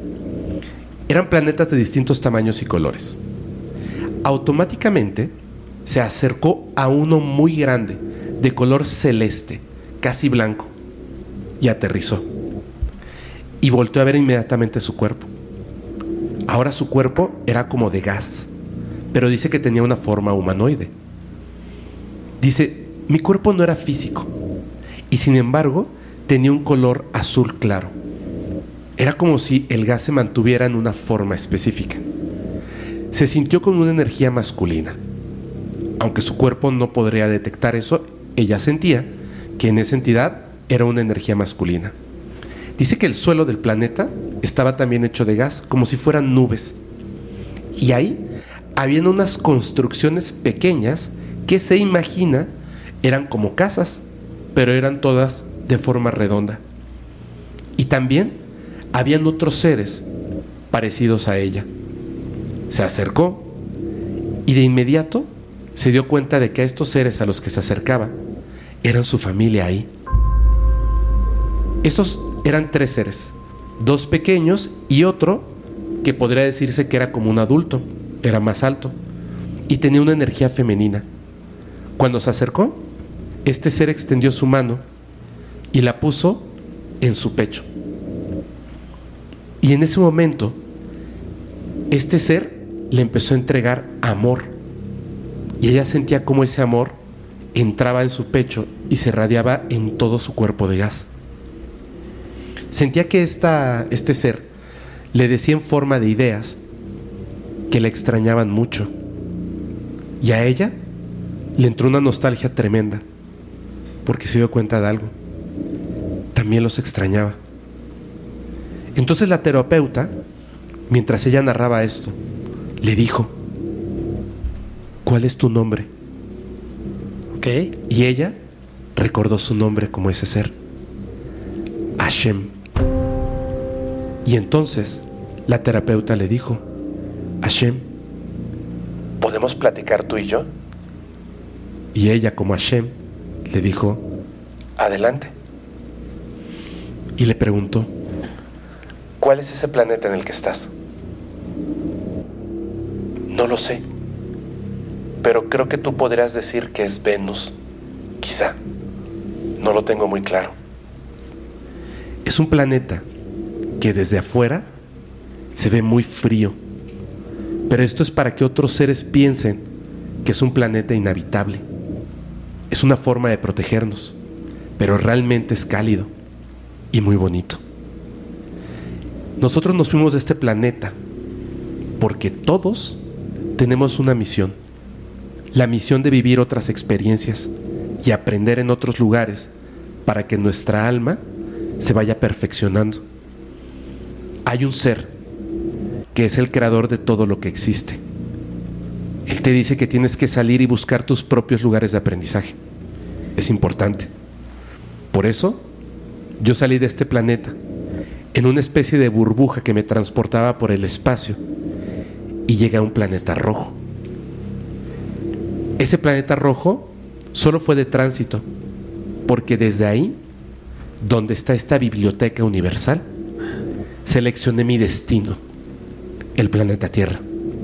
Speaker 3: Eran planetas de distintos tamaños y colores. Automáticamente se acercó a uno muy grande, de color celeste, casi blanco, y aterrizó. Y volteó a ver inmediatamente su cuerpo. Ahora su cuerpo era como de gas, pero dice que tenía una forma humanoide. Dice, mi cuerpo no era físico, y sin embargo tenía un color azul claro. Era como si el gas se mantuviera en una forma específica. Se sintió con una energía masculina. Aunque su cuerpo no podría detectar eso, ella sentía que en esa entidad era una energía masculina. Dice que el suelo del planeta estaba también hecho de gas, como si fueran nubes. Y ahí habían unas construcciones pequeñas que se imagina eran como casas, pero eran todas de forma redonda. Y también habían otros seres parecidos a ella. Se acercó y de inmediato se dio cuenta de que a estos seres a los que se acercaba eran su familia ahí. Estos eran tres seres, dos pequeños y otro que podría decirse que era como un adulto, era más alto y tenía una energía femenina. Cuando se acercó, este ser extendió su mano y la puso en su pecho. Y en ese momento, este ser le empezó a entregar amor. Y ella sentía cómo ese amor entraba en su pecho y se irradiaba en todo su cuerpo de gas. Sentía que esta, este ser le decía en forma de ideas que la extrañaban mucho. Y a ella le entró una nostalgia tremenda, porque se dio cuenta de algo. También los extrañaba. Entonces la terapeuta, mientras ella narraba esto, le dijo: ¿cuál es tu nombre?
Speaker 4: Ok.
Speaker 3: Y ella recordó su nombre como ese ser, Hashem. Y entonces la terapeuta le dijo: Hashem, ¿podemos platicar tú y yo? Y ella, como Hashem, le dijo: adelante. Y le preguntó: ¿cuál es ese planeta en el que estás? No lo sé, pero creo que tú podrías decir que es Venus, quizá. No lo tengo muy claro. Es un planeta que desde afuera se ve muy frío, pero esto es para que otros seres piensen que es un planeta inhabitable. Es una forma de protegernos, pero realmente es cálido y muy bonito. Nosotros nos fuimos de este planeta porque todos tenemos una misión, la misión de vivir otras experiencias y aprender en otros lugares para que nuestra alma se vaya perfeccionando. Hay un ser que es el creador de todo lo que existe. Él te dice que tienes que salir y buscar tus propios lugares de aprendizaje. Es importante. Por eso, yo salí de este planeta en una especie de burbuja que me transportaba por el espacio y llegué a un planeta rojo. Ese planeta rojo solo fue de tránsito, porque desde ahí, donde está esta biblioteca universal, seleccioné mi destino, el planeta Tierra.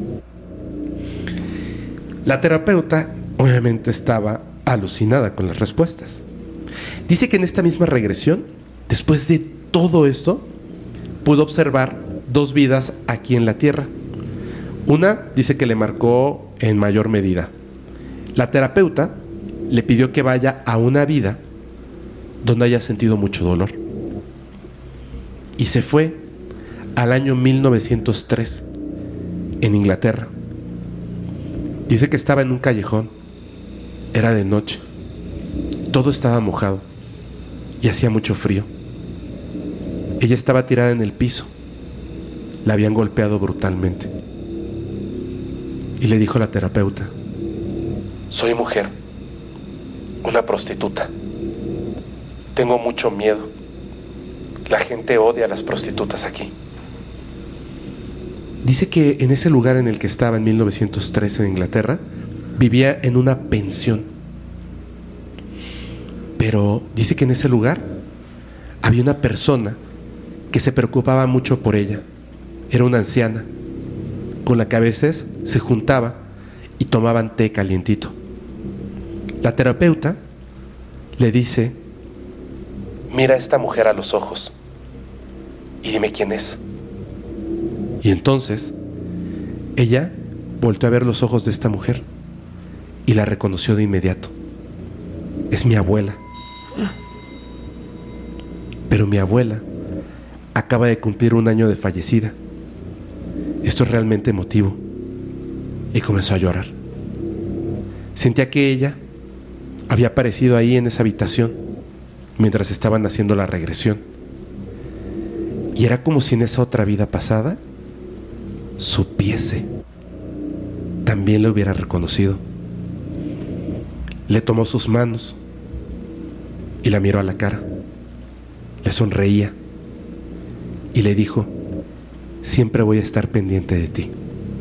Speaker 3: La terapeuta obviamente estaba alucinada con las respuestas. Dice que en esta misma regresión, después de todo esto, pudo observar dos vidas aquí en la Tierra. Una dice que le marcó en mayor medida. La terapeuta le pidió que vaya a una vida donde haya sentido mucho dolor. Y se fue al año mil novecientos tres, en Inglaterra. Dice que estaba en un callejón. Era de noche. Todo estaba mojado y hacía mucho frío. Ella estaba tirada en el piso. La habían golpeado brutalmente. Y le dijo a la terapeuta: soy mujer, una prostituta. Tengo mucho miedo. La gente odia a las prostitutas aquí. Dice que en ese lugar en el que estaba en mil novecientos tres en Inglaterra, vivía en una pensión. Pero dice que en ese lugar había una persona que se preocupaba mucho por ella. Era una anciana, con la que a veces se juntaba y tomaban té calientito. La terapeuta le dice: mira a esta mujer a los ojos y dime quién es. Y entonces ella volteó a ver los ojos de esta mujer y la reconoció de inmediato. Es mi abuela. Pero mi abuela acaba de cumplir un año de fallecida. Esto es realmente emotivo. Y comenzó a llorar. Sentía que ella había aparecido ahí en esa habitación mientras estaban haciendo la regresión. Y era como si en esa otra vida pasada supiese. También le hubiera reconocido. Le tomó sus manos y la miró a la cara. Le sonreía y le dijo: siempre voy a estar pendiente de ti.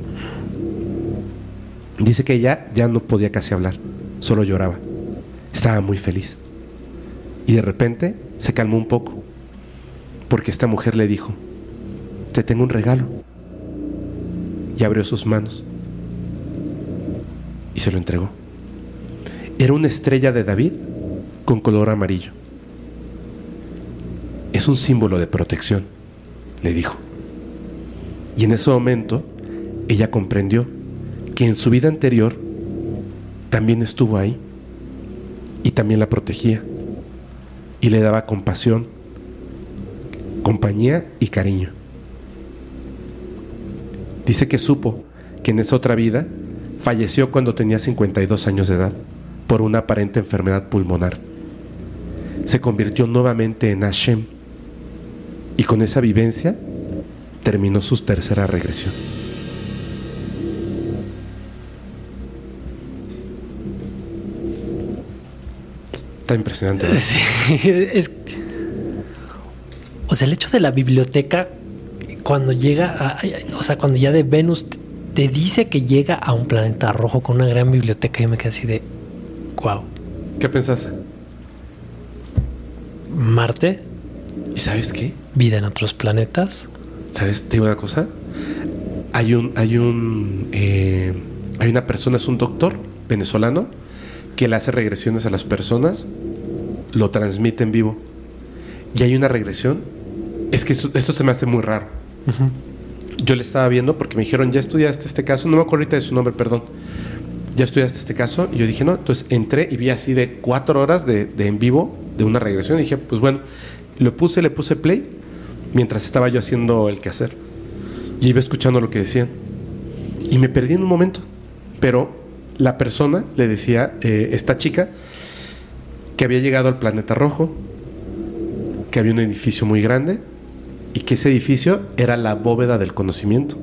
Speaker 3: Dice que ella ya no podía casi hablar, solo lloraba. Estaba muy feliz. Y de repente se calmó un poco, porque esta mujer le dijo: te tengo un regalo. Y abrió sus manos y se lo entregó. Era una estrella de David con color amarillo. Es un símbolo de protección, le dijo. Y en ese momento ella comprendió que en su vida anterior también estuvo ahí y también la protegía y le daba compasión, compañía y cariño. Dice que supo que en esa otra vida falleció cuando tenía cincuenta y dos años de edad por una aparente enfermedad pulmonar. Se convirtió nuevamente en Hashem y con esa vivencia terminó su tercera regresión. Está impresionante, ¿no?
Speaker 4: Sí, es, o sea, el hecho de la biblioteca, cuando llega a, o sea, cuando ya de Venus te dice que llega a un planeta rojo con una gran biblioteca, yo me quedé así de wow.
Speaker 3: ¿Qué pensaste?
Speaker 4: Marte.
Speaker 3: ¿Y sabes qué?
Speaker 4: Vida en otros planetas.
Speaker 3: ¿Sabes? Te digo una cosa. Hay un, hay un, eh, hay una persona, es un doctor venezolano que le hace regresiones a las personas, lo transmite en vivo. Y hay una regresión. Es que esto, esto se me hace muy raro. Uh-huh. Yo le estaba viendo porque me dijeron, ya estudiaste este caso. No me acuerdo ahorita de su nombre, perdón. Ya estudiaste este caso. Y yo dije, no. Entonces entré y vi así de cuatro horas de, de en vivo, de una regresión. Y dije, pues bueno, lo puse, le puse play mientras estaba yo haciendo el quehacer. Y iba escuchando lo que decían. Y me perdí en un momento. Pero la persona le decía, eh, esta chica, que había llegado al planeta rojo, que había un edificio muy grande y que ese edificio era la bóveda del conocimiento.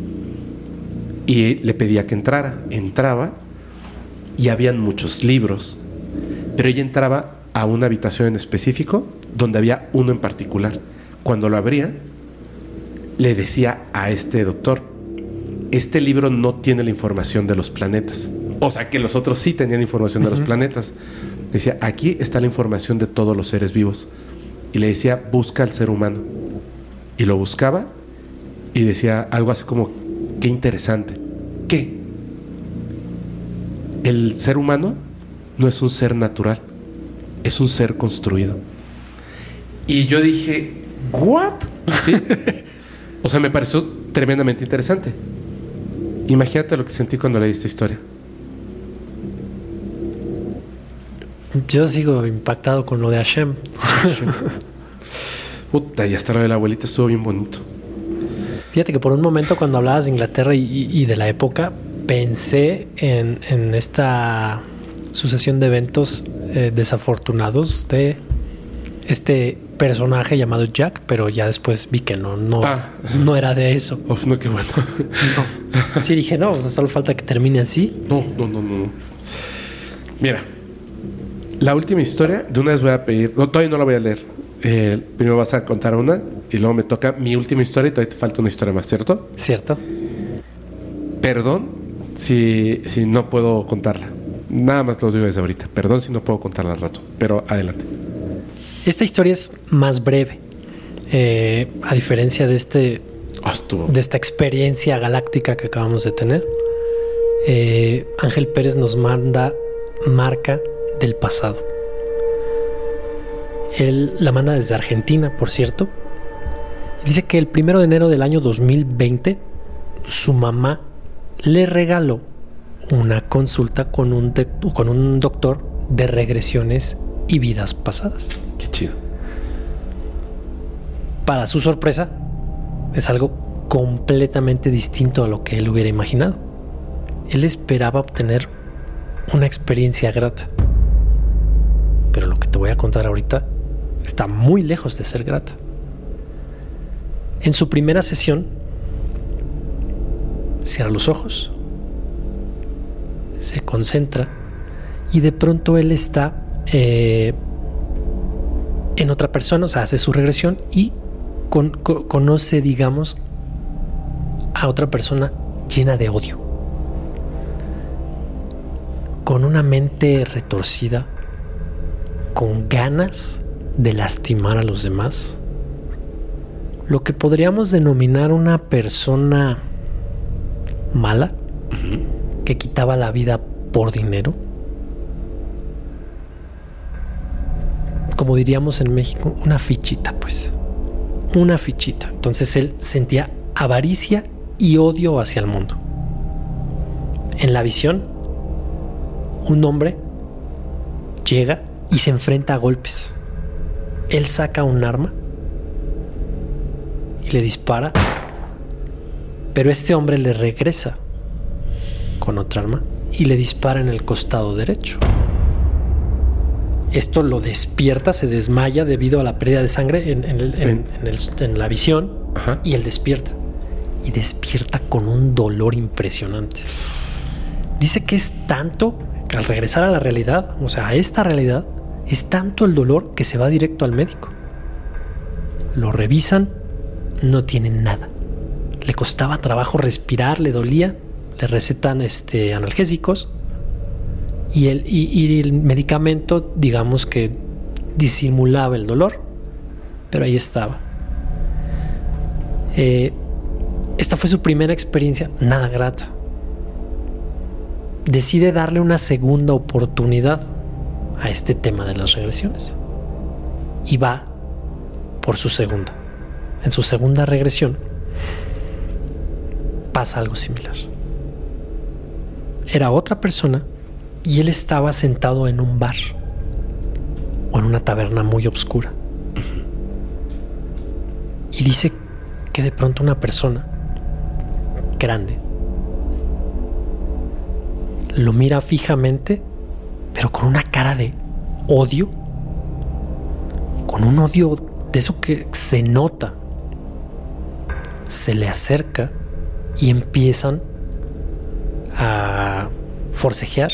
Speaker 3: Y le pedía que entrara. Entraba y habían muchos libros, pero ella entraba a una habitación en específico donde había uno en particular. Cuando lo abría, le decía a este doctor, este libro no tiene la información de los planetas. O sea, que los otros sí tenían información de uh-huh. los planetas. Decía, aquí está la información de todos los seres vivos. Y le decía, busca al ser humano. Y lo buscaba y decía algo así como, qué interesante. ¿Qué? El ser humano no es un ser natural, es un ser construido. Y yo dije, ¿what? ¿Sí? O sea, me pareció tremendamente interesante. Imagínate lo que sentí cuando leí esta historia.
Speaker 4: Yo sigo impactado con lo de Hashem.
Speaker 3: Puta, y hasta lo de la abuelita estuvo bien bonito.
Speaker 4: Fíjate que por un momento cuando hablabas de Inglaterra y, y de la época, pensé en, en esta sucesión de eventos eh, desafortunados de este personaje llamado Jack, pero ya después vi que no, no, ah. no era de eso.
Speaker 3: Uf, no, qué bueno.
Speaker 4: No. Sí, dije, no, o sea, solo falta que termine así.
Speaker 3: No, no, no, no. Mira, la última historia, de una vez voy a pedir, no, todavía no la voy a leer. Eh, primero vas a contar una y luego me toca mi última historia y todavía te falta una historia más, ¿cierto?
Speaker 4: Cierto.
Speaker 3: Perdón si, si no puedo contarla. Nada más lo digo desde ahorita. Perdón si no puedo contarla al rato, pero adelante.
Speaker 4: Esta historia es más breve. Eh, a diferencia de este
Speaker 3: oh,
Speaker 4: de esta experiencia galáctica que acabamos de tener, eh, Ángel Pérez nos manda marca del pasado. Él la manda desde Argentina, por cierto. Dice que el primero de enero del año dos mil veinte su mamá le regaló una consulta con un, de, con un doctor de regresiones y vidas pasadas.
Speaker 3: Qué chido.
Speaker 4: Para su sorpresa, es algo completamente distinto a lo que él hubiera imaginado. Él esperaba obtener una experiencia grata. Pero lo que te voy a contar ahorita está muy lejos de ser grata. En su primera sesión, cierra los ojos, se concentra y de pronto él está eh, en otra persona, o sea, hace su regresión y con, con, conoce, digamos, a otra persona llena de odio, con una mente retorcida, con ganas de lastimar a los demás, lo que podríamos denominar una persona mala, uh-huh. que quitaba la vida por dinero, como diríamos en México, una fichita, pues, una fichita. Entonces él sentía avaricia y odio hacia el mundo. En la visión, un hombre llega y se enfrenta a golpes. Él saca un arma y le dispara, pero este hombre le regresa con otra arma y le dispara en el costado derecho. Esto lo despierta, se desmaya debido a la pérdida de sangre en, en, el, en, en, el, en la visión. Ajá. Y él despierta. Y despierta con un dolor impresionante. Dice que es tanto, que al regresar a la realidad, o sea, a esta realidad, es tanto el dolor que se va directo al médico. Lo revisan, no tienen nada. Le costaba trabajo respirar, le dolía, le recetan este, analgésicos. Y el, y, y el medicamento, digamos que disimulaba el dolor, pero ahí estaba. Eh, esta fue su primera experiencia, nada grata. Decide darle una segunda oportunidad a este tema de las regresiones. Y va por su segunda. En su segunda regresión pasa algo similar. Era otra persona. Y él estaba sentado en un bar o en una taberna muy oscura. Y dice que de pronto una persona grande lo mira fijamente, pero con una cara de odio, con un odio de eso que se nota. Se le acerca y empiezan a forcejear.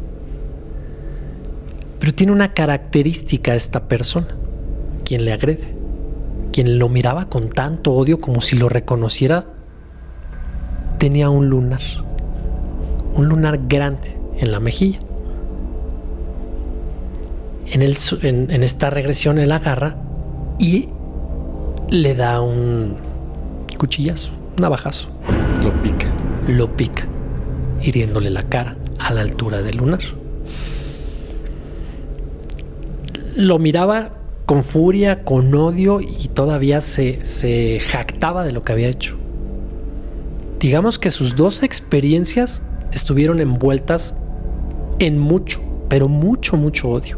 Speaker 4: Pero tiene una característica esta persona, quien le agrede, quien lo miraba con tanto odio como si lo reconociera. Tenía un lunar, un lunar grande en la mejilla. En, el, en, en esta regresión él agarra y le da un cuchillazo, un navajazo.
Speaker 3: Lo pica.
Speaker 4: Lo pica, hiriéndole la cara a la altura del lunar. Lo miraba con furia, con odio y todavía se, se jactaba de lo que había hecho. Digamos que sus dos experiencias estuvieron envueltas en mucho, pero mucho, mucho odio.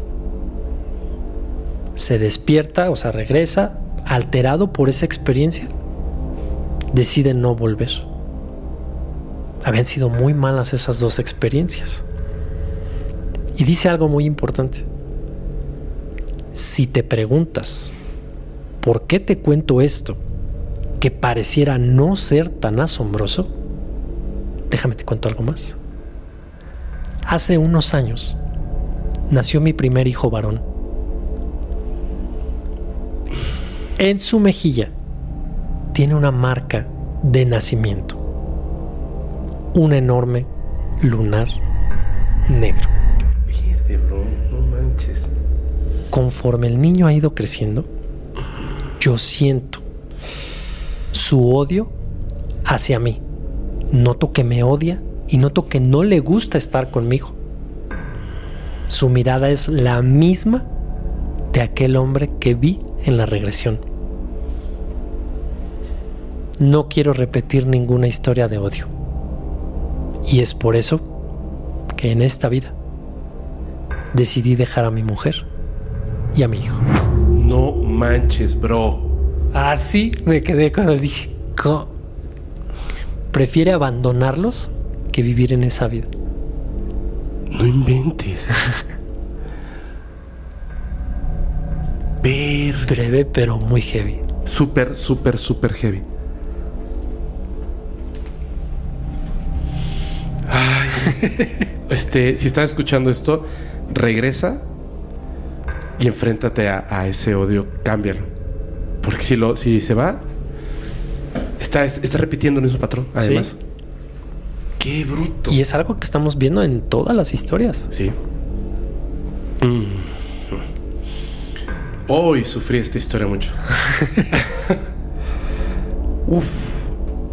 Speaker 4: Se despierta, o sea, regresa, alterado por esa experiencia. Decide no volver. Habían sido muy malas esas dos experiencias. Y dice algo muy importante. Si te preguntas ¿por qué te cuento esto que pareciera no ser tan asombroso? Déjame te cuento algo más. Hace unos años nació mi primer hijo varón. En su mejilla tiene una marca de nacimiento. Un enorme lunar negro.
Speaker 3: Pierde, bro, no manches.
Speaker 4: Conforme el niño ha ido creciendo, yo siento su odio hacia mí. Noto que me odia y noto que no le gusta estar conmigo. Su mirada es la misma de aquel hombre que vi en la regresión. No quiero repetir ninguna historia de odio. Y es por eso que en esta vida decidí dejar a mi mujer y a mi hijo.
Speaker 3: No manches, bro.
Speaker 4: Así me quedé cuando dije, ¿cómo? Prefiere abandonarlos que vivir en esa vida.
Speaker 3: No inventes. Ver.
Speaker 4: Breve, pero muy heavy.
Speaker 3: Súper, súper, súper heavy. Ay. Este, si estás escuchando esto, regresa y enfréntate a, a ese odio, cámbialo. Porque si lo, si se va, está, está repitiendo el mismo patrón, además. Sí. Qué bruto.
Speaker 4: Y es algo que estamos viendo en todas las historias.
Speaker 3: Sí. Mm. Hoy sufrí esta historia mucho. Uf.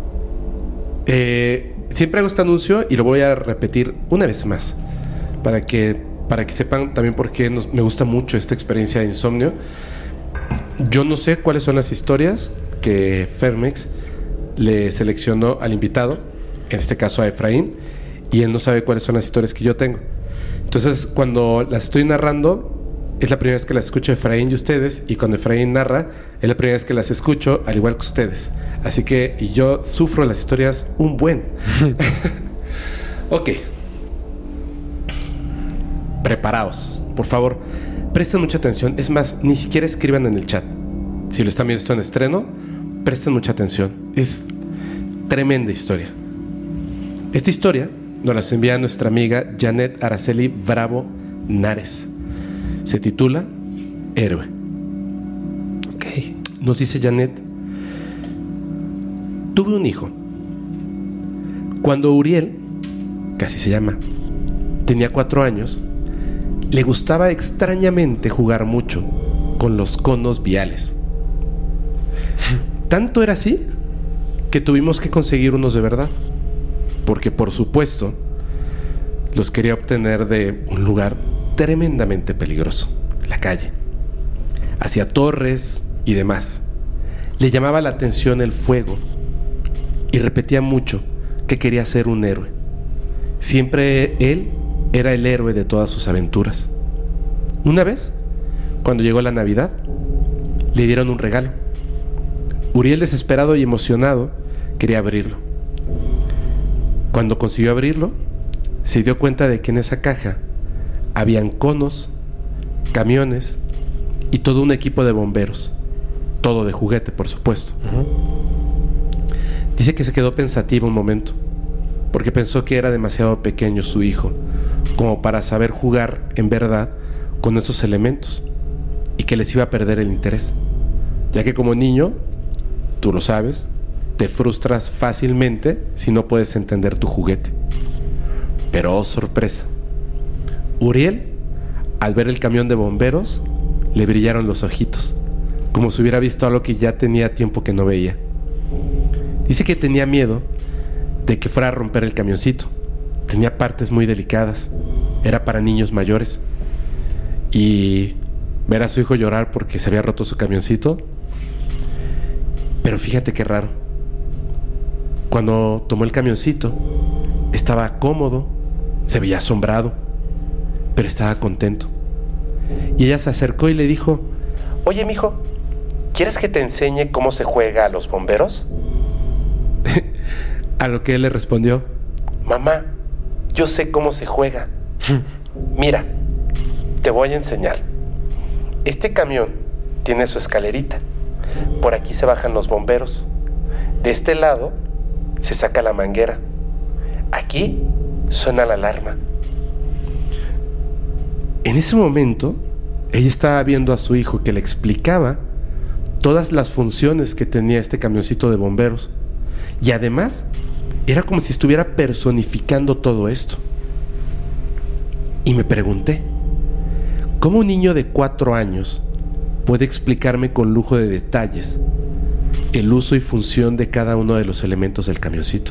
Speaker 3: Eh, siempre hago este anuncio y lo voy a repetir una vez más para que, para que sepan también por qué nos, me gusta mucho esta experiencia de insomnio. Yo no sé cuáles son las historias que Fermex le seleccionó al invitado, en este caso a Efraín, y él no sabe cuáles son las historias que yo tengo. Entonces, cuando las estoy narrando, es la primera vez que las escucho Efraín y ustedes, y cuando Efraín narra, es la primera vez que las escucho, al igual que ustedes. Así que, y yo sufro las historias un buen. Ok. Preparaos. Por favor, presten mucha atención. Es más, ni siquiera escriban en el chat. Si lo están viendo esto en estreno, presten mucha atención. Es tremenda historia. Esta historia nos la envía nuestra amiga Janet Araceli Bravo Nares. Se titula Héroe.
Speaker 4: Ok.
Speaker 3: Nos dice Janet: tuve un hijo. Cuando Uriel, que así se llama, tenía cuatro años, le gustaba extrañamente jugar mucho con los conos viales. Tanto era así que tuvimos que conseguir unos de verdad, porque por supuesto los quería obtener de un lugar tremendamente peligroso, la calle. Hacía torres y demás. Le llamaba la atención el fuego y repetía mucho que quería ser un héroe. Siempre él era el héroe de todas sus aventuras. Una vez, cuando llegó la Navidad, le dieron un regalo. Uriel, desesperado y emocionado, quería abrirlo. Cuando consiguió abrirlo, se dio cuenta de que en esa caja habían conos, camiones y todo un equipo de bomberos. Todo de juguete, por supuesto. Uh-huh. Dice que se quedó pensativa un momento, porque pensó que era demasiado pequeño su hijo como para saber jugar en verdad con esos elementos, y que les iba a perder el interés, ya que como niño, tú lo sabes, te frustras fácilmente si no puedes entender tu juguete. Pero oh sorpresa, Uriel, al ver el camión de bomberos, le brillaron los ojitos, como si hubiera visto algo que ya tenía tiempo que no veía. Dice que tenía miedo de que fuera a romper el camioncito. Tenía partes muy delicadas, era para niños mayores, y ver a su hijo llorar porque se había roto su camioncito. Pero fíjate qué raro, cuando tomó el camioncito estaba cómodo, se veía asombrado, pero estaba contento. Y ella se acercó y le dijo: oye, mijo, ¿quieres que te enseñe cómo se juega a los bomberos? A lo que él le respondió: mamá, yo sé cómo se juega. Mira, te voy a enseñar. Este camión tiene su escalerita. Por aquí se bajan los bomberos. De este lado se saca la manguera. Aquí suena la alarma. En ese momento, ella estaba viendo a su hijo, que le explicaba todas las funciones que tenía este camioncito de bomberos. Y además, era como si estuviera personificando todo esto. Y me pregunté, ¿cómo un niño de cuatro años puede explicarme con lujo de detalles el uso y función de cada uno de los elementos del camioncito?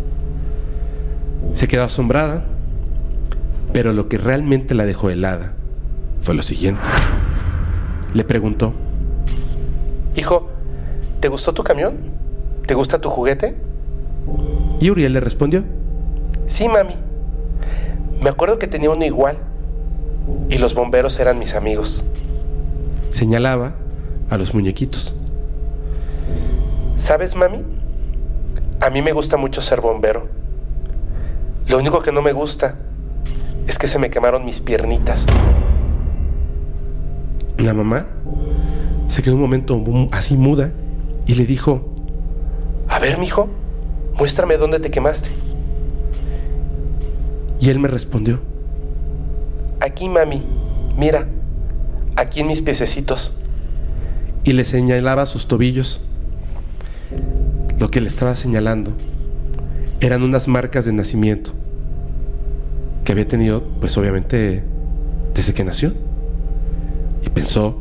Speaker 3: Se quedó asombrada, pero lo que realmente la dejó helada fue lo siguiente. Le preguntó: hijo, ¿te gustó tu camión? ¿Te gusta tu juguete? Y Uriel le respondió: sí, mami. Me acuerdo que tenía uno igual y los bomberos eran mis amigos. Señalaba a los muñequitos. ¿Sabes, mami? A mí me gusta mucho ser bombero. Lo único que no me gusta es que se me quemaron mis piernitas. La mamá se quedó un momento así muda y le dijo: a ver, mijo, muéstrame dónde te quemaste. Y él me respondió: aquí, mami, mira, aquí en mis piececitos. Y le señalaba sus tobillos. Lo que le estaba señalando eran unas marcas de nacimiento que había tenido, pues obviamente, desde que nació. Y pensó,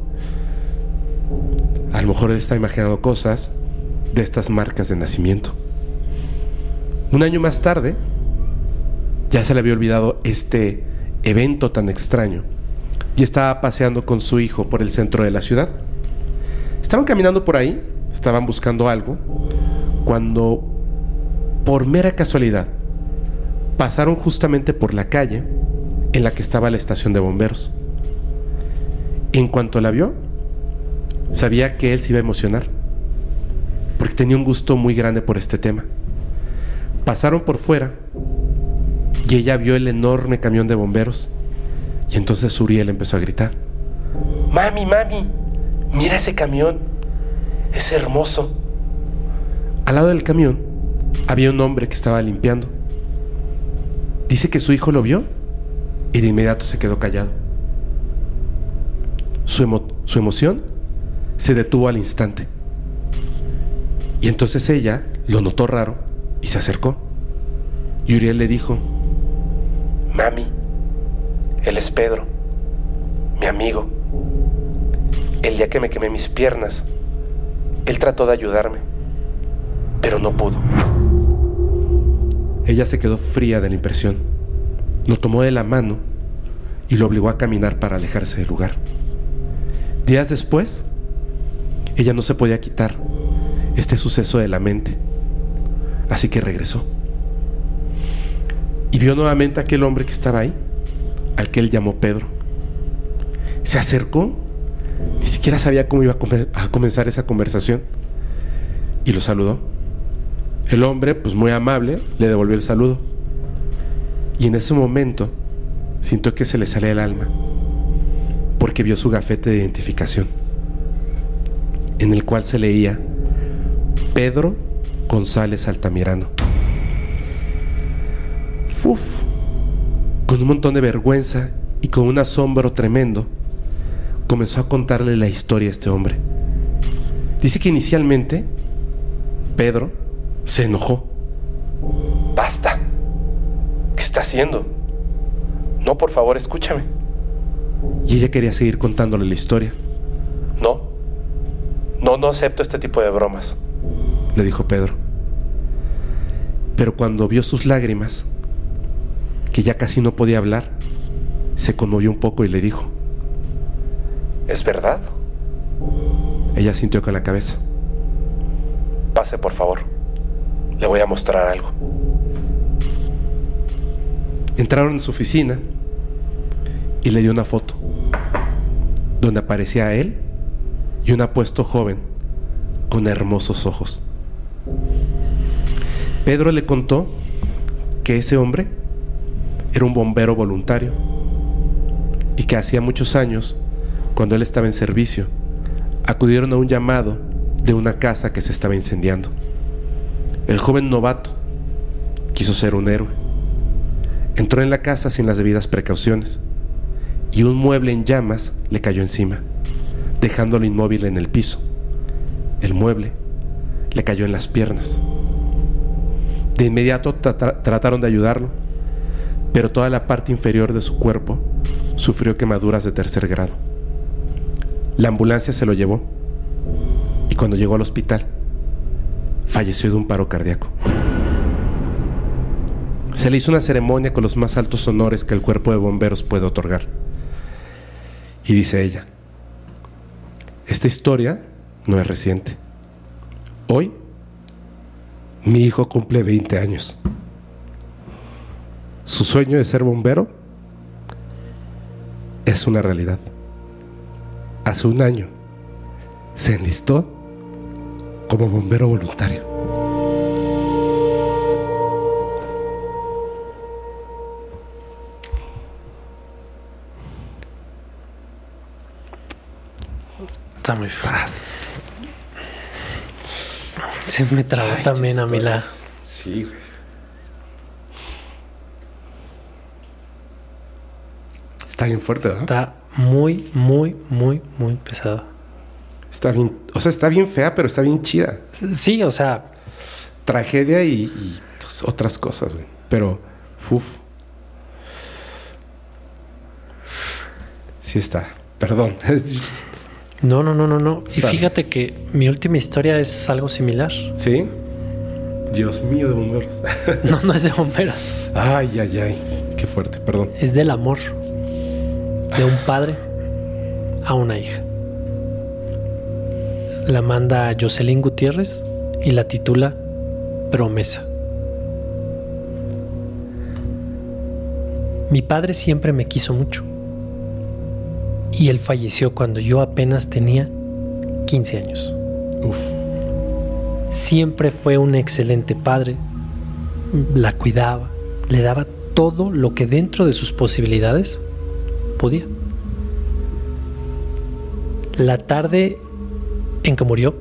Speaker 3: a lo mejor él está imaginando cosas de estas marcas de nacimiento. Un año más tarde, ya se le había olvidado este evento tan extraño y estaba paseando con su hijo por el centro de la ciudad. Estaban caminando por ahí, estaban buscando algo, cuando, por mera casualidad, pasaron justamente por la calle en la que estaba la estación de bomberos. En cuanto la vio, sabía que él se iba a emocionar, porque tenía un gusto muy grande por este tema. Pasaron por fuera y ella vio el enorme camión de bomberos. Y entonces Uriel empezó a gritar: ¡Mami, mami! ¡Mira ese camión! ¡Es hermoso! Al lado del camión había un hombre que estaba limpiando. Dice que su hijo lo vio y de inmediato se quedó callado. Su, emo- su emoción se detuvo al instante. Y entonces ella lo notó raro y se acercó. Y Uriel le dijo: Mami, él es Pedro, mi amigo. El día que me quemé mis piernas, él trató de ayudarme, pero no pudo. Ella se quedó fría de la impresión. Lo tomó de la mano y lo obligó a caminar para alejarse del lugar. Días después, ella no se podía quitar este suceso de la mente, así que regresó y vio nuevamente a aquel hombre que estaba ahí, al que él llamó Pedro. Se acercó, ni siquiera sabía cómo iba a, com- a comenzar esa conversación, y lo saludó. El hombre, pues muy amable, le devolvió el saludo, y en ese momento sintió que se le salía el alma, porque vio su gafete de identificación, en el cual se leía: Pedro González Altamirano. Uf, con un montón de vergüenza y con un asombro tremendo, comenzó a contarle la historia a este hombre. Dice que inicialmente Pedro se enojó. ¡Basta! ¿Qué está haciendo? No, por favor, escúchame. Y ella quería seguir contándole la historia. No, no, no acepto este tipo de bromas, le dijo Pedro. Pero cuando vio sus lágrimas, que ya casi no podía hablar, se conmovió un poco y le dijo: ¿Es verdad? Ella sintió con la cabeza. Pase, por favor. Le voy a mostrar algo. Entraron en su oficina y le dio una foto donde aparecía a él y un apuesto joven con hermosos ojos. Pedro le contó que ese hombre era un bombero voluntario y que hacía muchos años, cuando él estaba en servicio, acudieron a un llamado de una casa que se estaba incendiando. El joven novato quiso ser un héroe. Entró en la casa sin las debidas precauciones y un mueble en llamas le cayó encima, dejándolo inmóvil en el piso. El mueble le cayó en las piernas. De inmediato tra- trataron de ayudarlo, pero toda la parte inferior de su cuerpo sufrió quemaduras de tercer grado. La ambulancia se lo llevó y cuando llegó al hospital falleció de un paro cardíaco. Se le hizo una ceremonia con los más altos honores que el cuerpo de bomberos puede otorgar. Y dice ella: esta historia no es reciente. Hoy mi hijo cumple veinte años. Su sueño de ser bombero es una realidad. Hace un año se enlistó como bombero voluntario.
Speaker 4: Está muy fácil. Se me trabó
Speaker 3: Ay,
Speaker 4: también a mí
Speaker 3: historia.
Speaker 4: la...
Speaker 3: Sí, güey. Está bien fuerte, ¿verdad?
Speaker 4: Está muy, muy, muy, muy pesada.
Speaker 3: Está bien, o sea, está bien fea, pero está bien chida.
Speaker 4: Sí, o sea,
Speaker 3: Tragedia y, y otras cosas, güey. Pero, uf. Sí está. Perdón.
Speaker 4: no, no, no, no, no. Y
Speaker 3: Sale.
Speaker 4: fíjate que mi última historia es algo similar.
Speaker 3: ¿Sí? Dios mío, de bomberos.
Speaker 4: No, no es de bomberos.
Speaker 3: Ay, ay, ay. Qué fuerte, perdón.
Speaker 4: Es del amor de un padre a una hija. La manda Jocelyn Gutiérrez y la titula Promesa. Mi padre siempre me quiso mucho y él falleció cuando yo apenas tenía quince años.
Speaker 3: Uf.
Speaker 4: Siempre fue un excelente padre. La cuidaba, le daba todo lo que dentro de sus posibilidades podía. La tarde en que murió,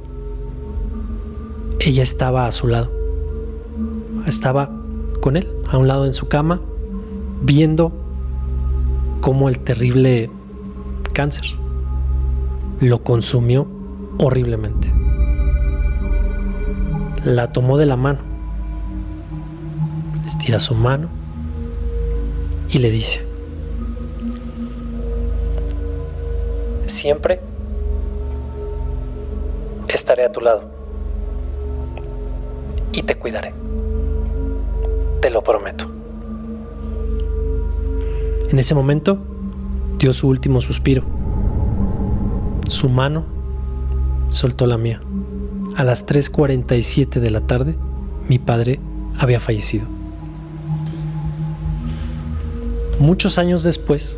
Speaker 4: ella estaba a su lado. Estaba con él, a un lado en su cama, viendo cómo el terrible cáncer lo consumió horriblemente. La tomó de la mano, estira su mano y le dice: siempre estaré a tu lado y te cuidaré, te lo prometo. En ese momento dio su último suspiro. Su mano soltó la mía. A las tres cuarenta y siete de la tarde, mi padre había fallecido. Muchos años después,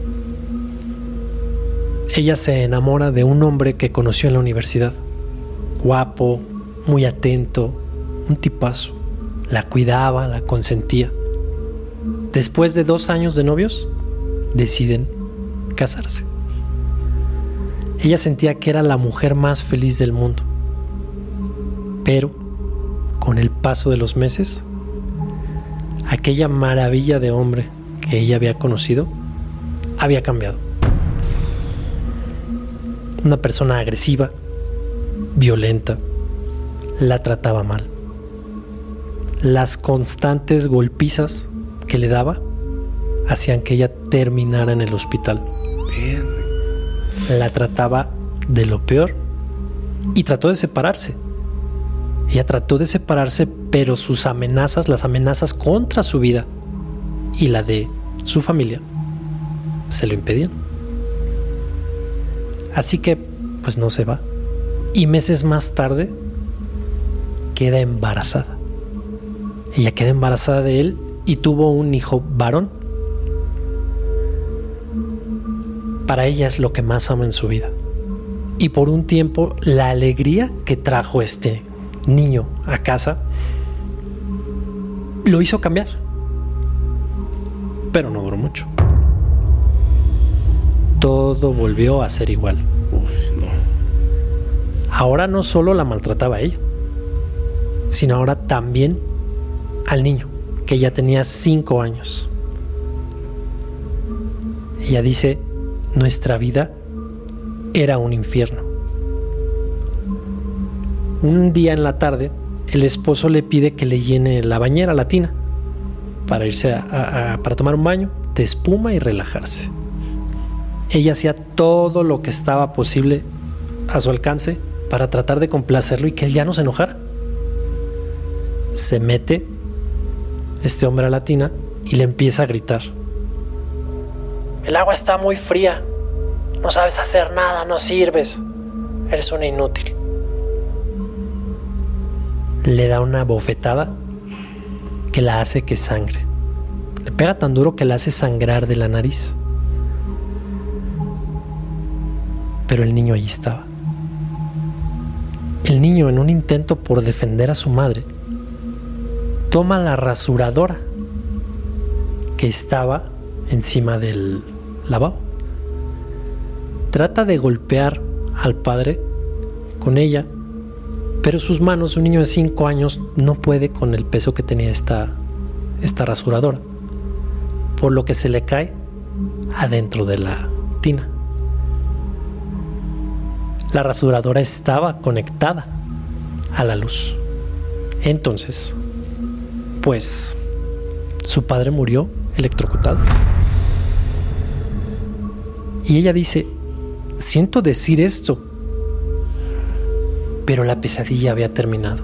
Speaker 4: ella se enamora de un hombre que conoció en la universidad. Guapo, muy atento, un tipazo. La cuidaba, la consentía. Después de dos años de novios, deciden casarse. Ella sentía que era la mujer más feliz del mundo. Pero, con el paso de los meses, aquella maravilla de hombre que ella había conocido había cambiado. Una persona agresiva, violenta, la trataba mal. Las constantes golpizas que le daba hacían que ella terminara en el hospital. La trataba de lo peor y trató de separarse. Ella trató de separarse, pero sus amenazas, las amenazas contra su vida y la de su familia, se lo impedían. Así que, pues no se va. Y meses más tarde, queda embarazada. Ella queda embarazada de él y tuvo un hijo varón. Para ella es lo que más ama en su vida. Y por un tiempo, la alegría que trajo este niño a casa lo hizo cambiar, pero no duró mucho. Todo volvió a ser igual.
Speaker 3: Uf, no.
Speaker 4: Ahora no solo la maltrataba a ella, sino ahora también al niño, que ya tenía cinco años. Ella dice: nuestra vida era un infierno. Un día en la tarde, el esposo le pide que le llene la bañera, la tina, para irse a, a, a, para tomar un baño de espuma y relajarse. Ella hacía todo lo que estaba posible a su alcance para tratar de complacerlo y que él ya no se enojara. Se mete este hombre a la tina y le empieza a gritar: el agua está muy fría, no sabes hacer nada, no sirves, eres una inútil. Le da una bofetada que la hace que sangre. Le pega tan duro que la hace sangrar de la nariz. Pero el niño allí estaba. El niño, en un intento por defender a su madre, toma la rasuradora que estaba encima del lavabo. Trata de golpear al padre con ella, pero sus manos, un niño de cinco años, no puede con el peso que tenía esta, esta rasuradora, por lo que se le cae adentro de la tina. La rasuradora estaba conectada a la luz. Entonces, pues, su padre murió electrocutado. Y ella dice: siento decir esto, pero la pesadilla había terminado.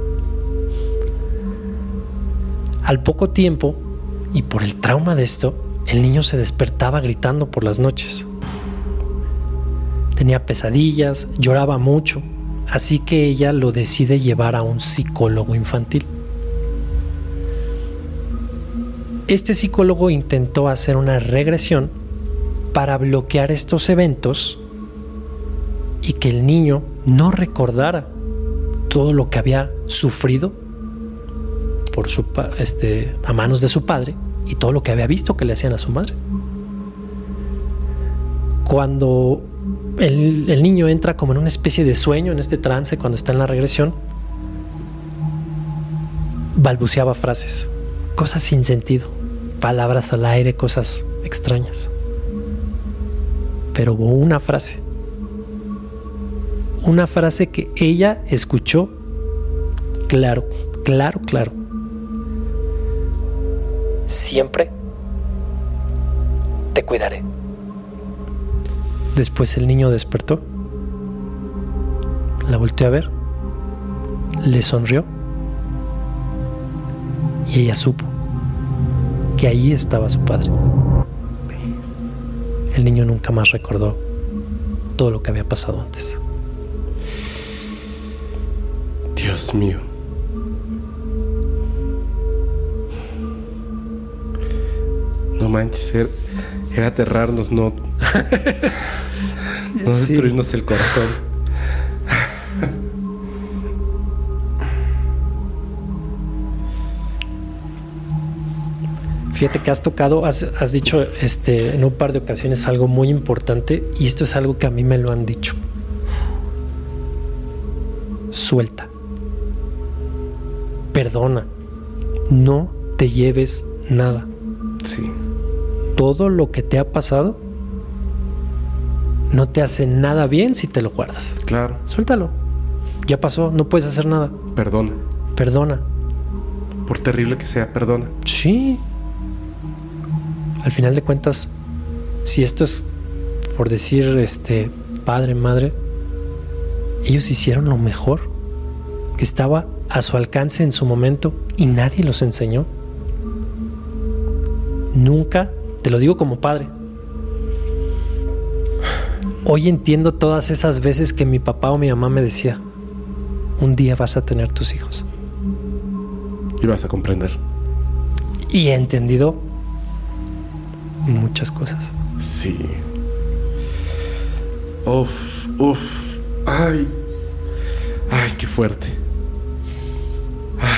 Speaker 4: Al poco tiempo, y por el trauma de esto, el niño se despertaba gritando por las noches. Tenía pesadillas, lloraba mucho, así que ella lo decide llevar a un psicólogo infantil. Este psicólogo intentó hacer una regresión para bloquear estos eventos y que el niño no recordara todo lo que había sufrido por su, este, a manos de su padre y todo lo que había visto que le hacían a su madre. Cuando el, el niño entra como en una especie de sueño, en este trance, cuando está en la regresión, balbuceaba frases, cosas sin sentido, palabras al aire, cosas extrañas. Pero hubo una frase, una frase que ella escuchó claro, claro, claro. Siempre te cuidaré. Después el niño despertó, la volteó a ver, le sonrió y ella supo que ahí estaba su padre. El niño nunca más recordó todo lo que había pasado antes.
Speaker 3: Dios mío. No manches, era, era aterrarnos, no, no sí. destruirnos el corazón.
Speaker 4: Fíjate que has tocado, has, has dicho este, en un par de ocasiones algo muy importante, y esto es algo que a mí me lo han dicho. Suelta. Perdona. No te lleves nada.
Speaker 3: Sí.
Speaker 4: Todo lo que te ha pasado no te hace nada bien si te lo guardas.
Speaker 3: Claro.
Speaker 4: Suéltalo. Ya pasó, no puedes hacer nada.
Speaker 3: Perdona.
Speaker 4: Perdona.
Speaker 3: Por terrible que sea, perdona.
Speaker 4: Sí. Al final de cuentas, si esto es por decir este padre, madre, ellos hicieron lo mejor que estaba a su alcance en su momento y nadie los enseñó. Nunca, te lo digo como padre, hoy entiendo todas esas veces que mi papá o mi mamá me decía, un día vas a tener tus hijos.
Speaker 3: Y vas a comprender.
Speaker 4: Y he entendido muchas cosas.
Speaker 3: Sí. Uf, uf. Ay. Ay, qué fuerte. Ah.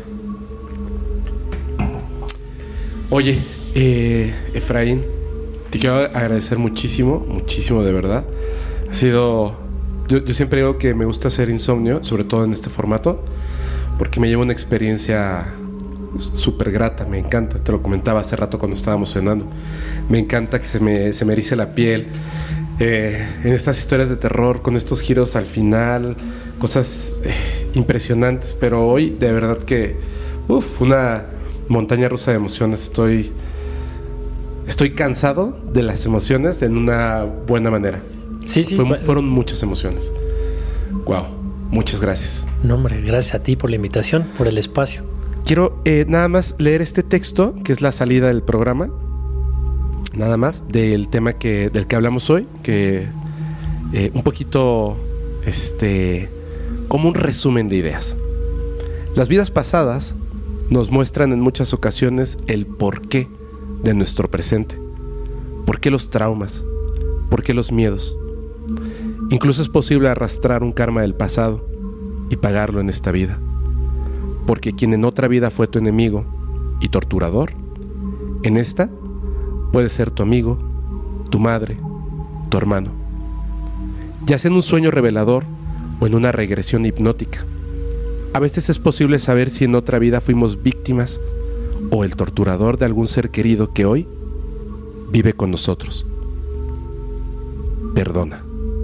Speaker 3: Oye, eh, Efraín, te quiero agradecer muchísimo, muchísimo de verdad. Ha sido... Yo, yo siempre digo que me gusta hacer Insomnio, sobre todo en este formato, porque me lleva una experiencia súper grata, me encanta. Te lo comentaba hace rato cuando estábamos cenando. Me encanta que se me, se me erice la piel eh, en estas historias de terror, con estos giros al final, cosas eh, impresionantes. Pero hoy, de verdad que uf, una montaña rusa de emociones. Estoy, estoy cansado de las emociones en una buena manera.
Speaker 4: Sí, sí.
Speaker 3: Fue, fueron muchas emociones. Wow, muchas gracias.
Speaker 4: No, hombre, gracias a ti por la invitación, por el espacio.
Speaker 3: Quiero eh, nada más leer este texto, que es la salida del programa, nada más, del tema que, del que hablamos hoy, que eh, un poquito, este, como un resumen de ideas. Las vidas pasadas nos muestran en muchas ocasiones el porqué de nuestro presente. ¿Por qué los traumas? ¿Por qué los miedos? Incluso es posible arrastrar un karma del pasado y pagarlo en esta vida. Porque quien en otra vida fue tu enemigo y torturador, en esta puede ser tu amigo, tu madre, tu hermano. Ya sea en un sueño revelador o en una regresión hipnótica. A veces es posible saber si en otra vida fuimos víctimas o el torturador de algún ser querido que hoy vive con nosotros. Perdona.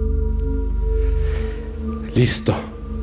Speaker 3: Listo.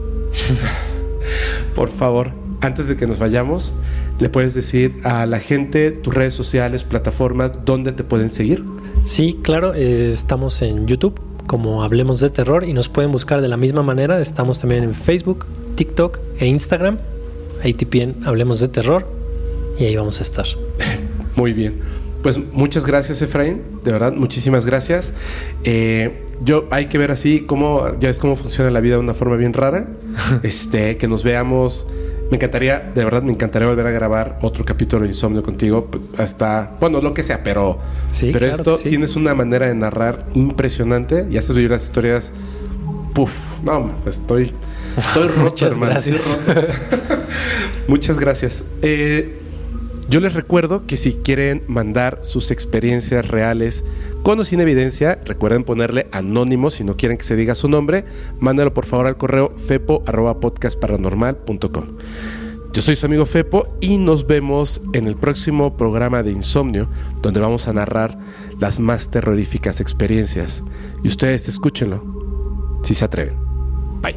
Speaker 3: Por favor, antes de que nos vayamos, ¿le puedes decir a la gente tus redes sociales, plataformas, dónde te pueden seguir?
Speaker 4: Sí, claro, eh, estamos en YouTube como Hablemos de Terror y nos pueden buscar de la misma manera. Estamos también en Facebook, TikTok e Instagram. Ahí tipen Hablemos de Terror y ahí vamos a estar.
Speaker 3: Muy bien. Pues muchas gracias, Efraín, de verdad, muchísimas gracias. Eh, yo hay que ver así cómo, ya ves cómo funciona la vida de una forma bien rara. Este, que nos veamos. Me encantaría, de verdad, me encantaría volver a grabar otro capítulo de Insomnio contigo, hasta, bueno, lo que sea, pero,
Speaker 4: sí,
Speaker 3: pero
Speaker 4: claro
Speaker 3: esto
Speaker 4: sí. Tienes
Speaker 3: una manera de narrar impresionante y haces vivir las historias. Puf, no, estoy, estoy roto,
Speaker 4: Muchas
Speaker 3: hermano.
Speaker 4: Gracias.
Speaker 3: Estoy roto. Muchas gracias. Eh, Yo les recuerdo que si quieren mandar sus experiencias reales con o sin evidencia, recuerden ponerle anónimo si no quieren que se diga su nombre. Mándalo por favor al correo fepo arroba podcast paranormal punto com. Yo soy su amigo Fepo y nos vemos en el próximo programa de Insomnio, donde vamos a narrar las más terroríficas experiencias. Y ustedes escúchenlo, si se atreven. Bye.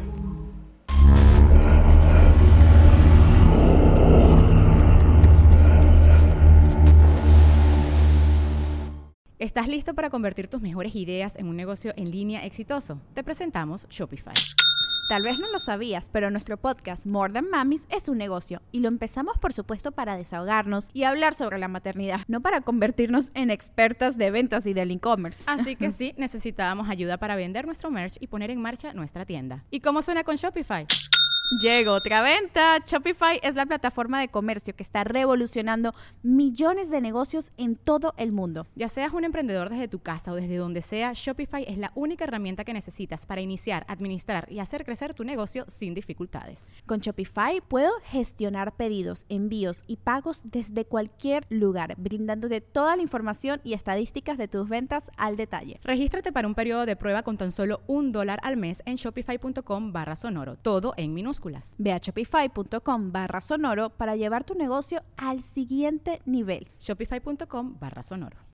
Speaker 6: ¿Estás listo para convertir tus mejores ideas en un negocio en línea exitoso? Te presentamos Shopify.
Speaker 7: Tal vez no lo sabías, pero nuestro podcast More Than Mamis es un negocio y lo empezamos por supuesto para desahogarnos y hablar sobre la maternidad, no para convertirnos en expertas de ventas y del e-commerce.
Speaker 6: Así que sí, necesitábamos ayuda para vender nuestro merch y poner en marcha nuestra tienda. ¿Y cómo suena con Shopify?
Speaker 7: Llegó otra venta. Shopify es la plataforma de comercio que está revolucionando millones de negocios en todo el mundo.
Speaker 6: Ya seas un emprendedor desde tu casa o desde donde sea, Shopify es la única herramienta que necesitas para iniciar, administrar y hacer crecer tu negocio sin dificultades.
Speaker 7: Con Shopify puedo gestionar pedidos, envíos y pagos desde cualquier lugar, brindándote toda la información y estadísticas de tus ventas al detalle.
Speaker 6: Regístrate para un periodo de prueba con tan solo un dólar al mes en shopify.com barra sonoro, todo en minúsculas.
Speaker 7: Ve a shopify.com barra sonoro para llevar tu negocio al siguiente nivel.
Speaker 6: Shopify.com barra sonoro.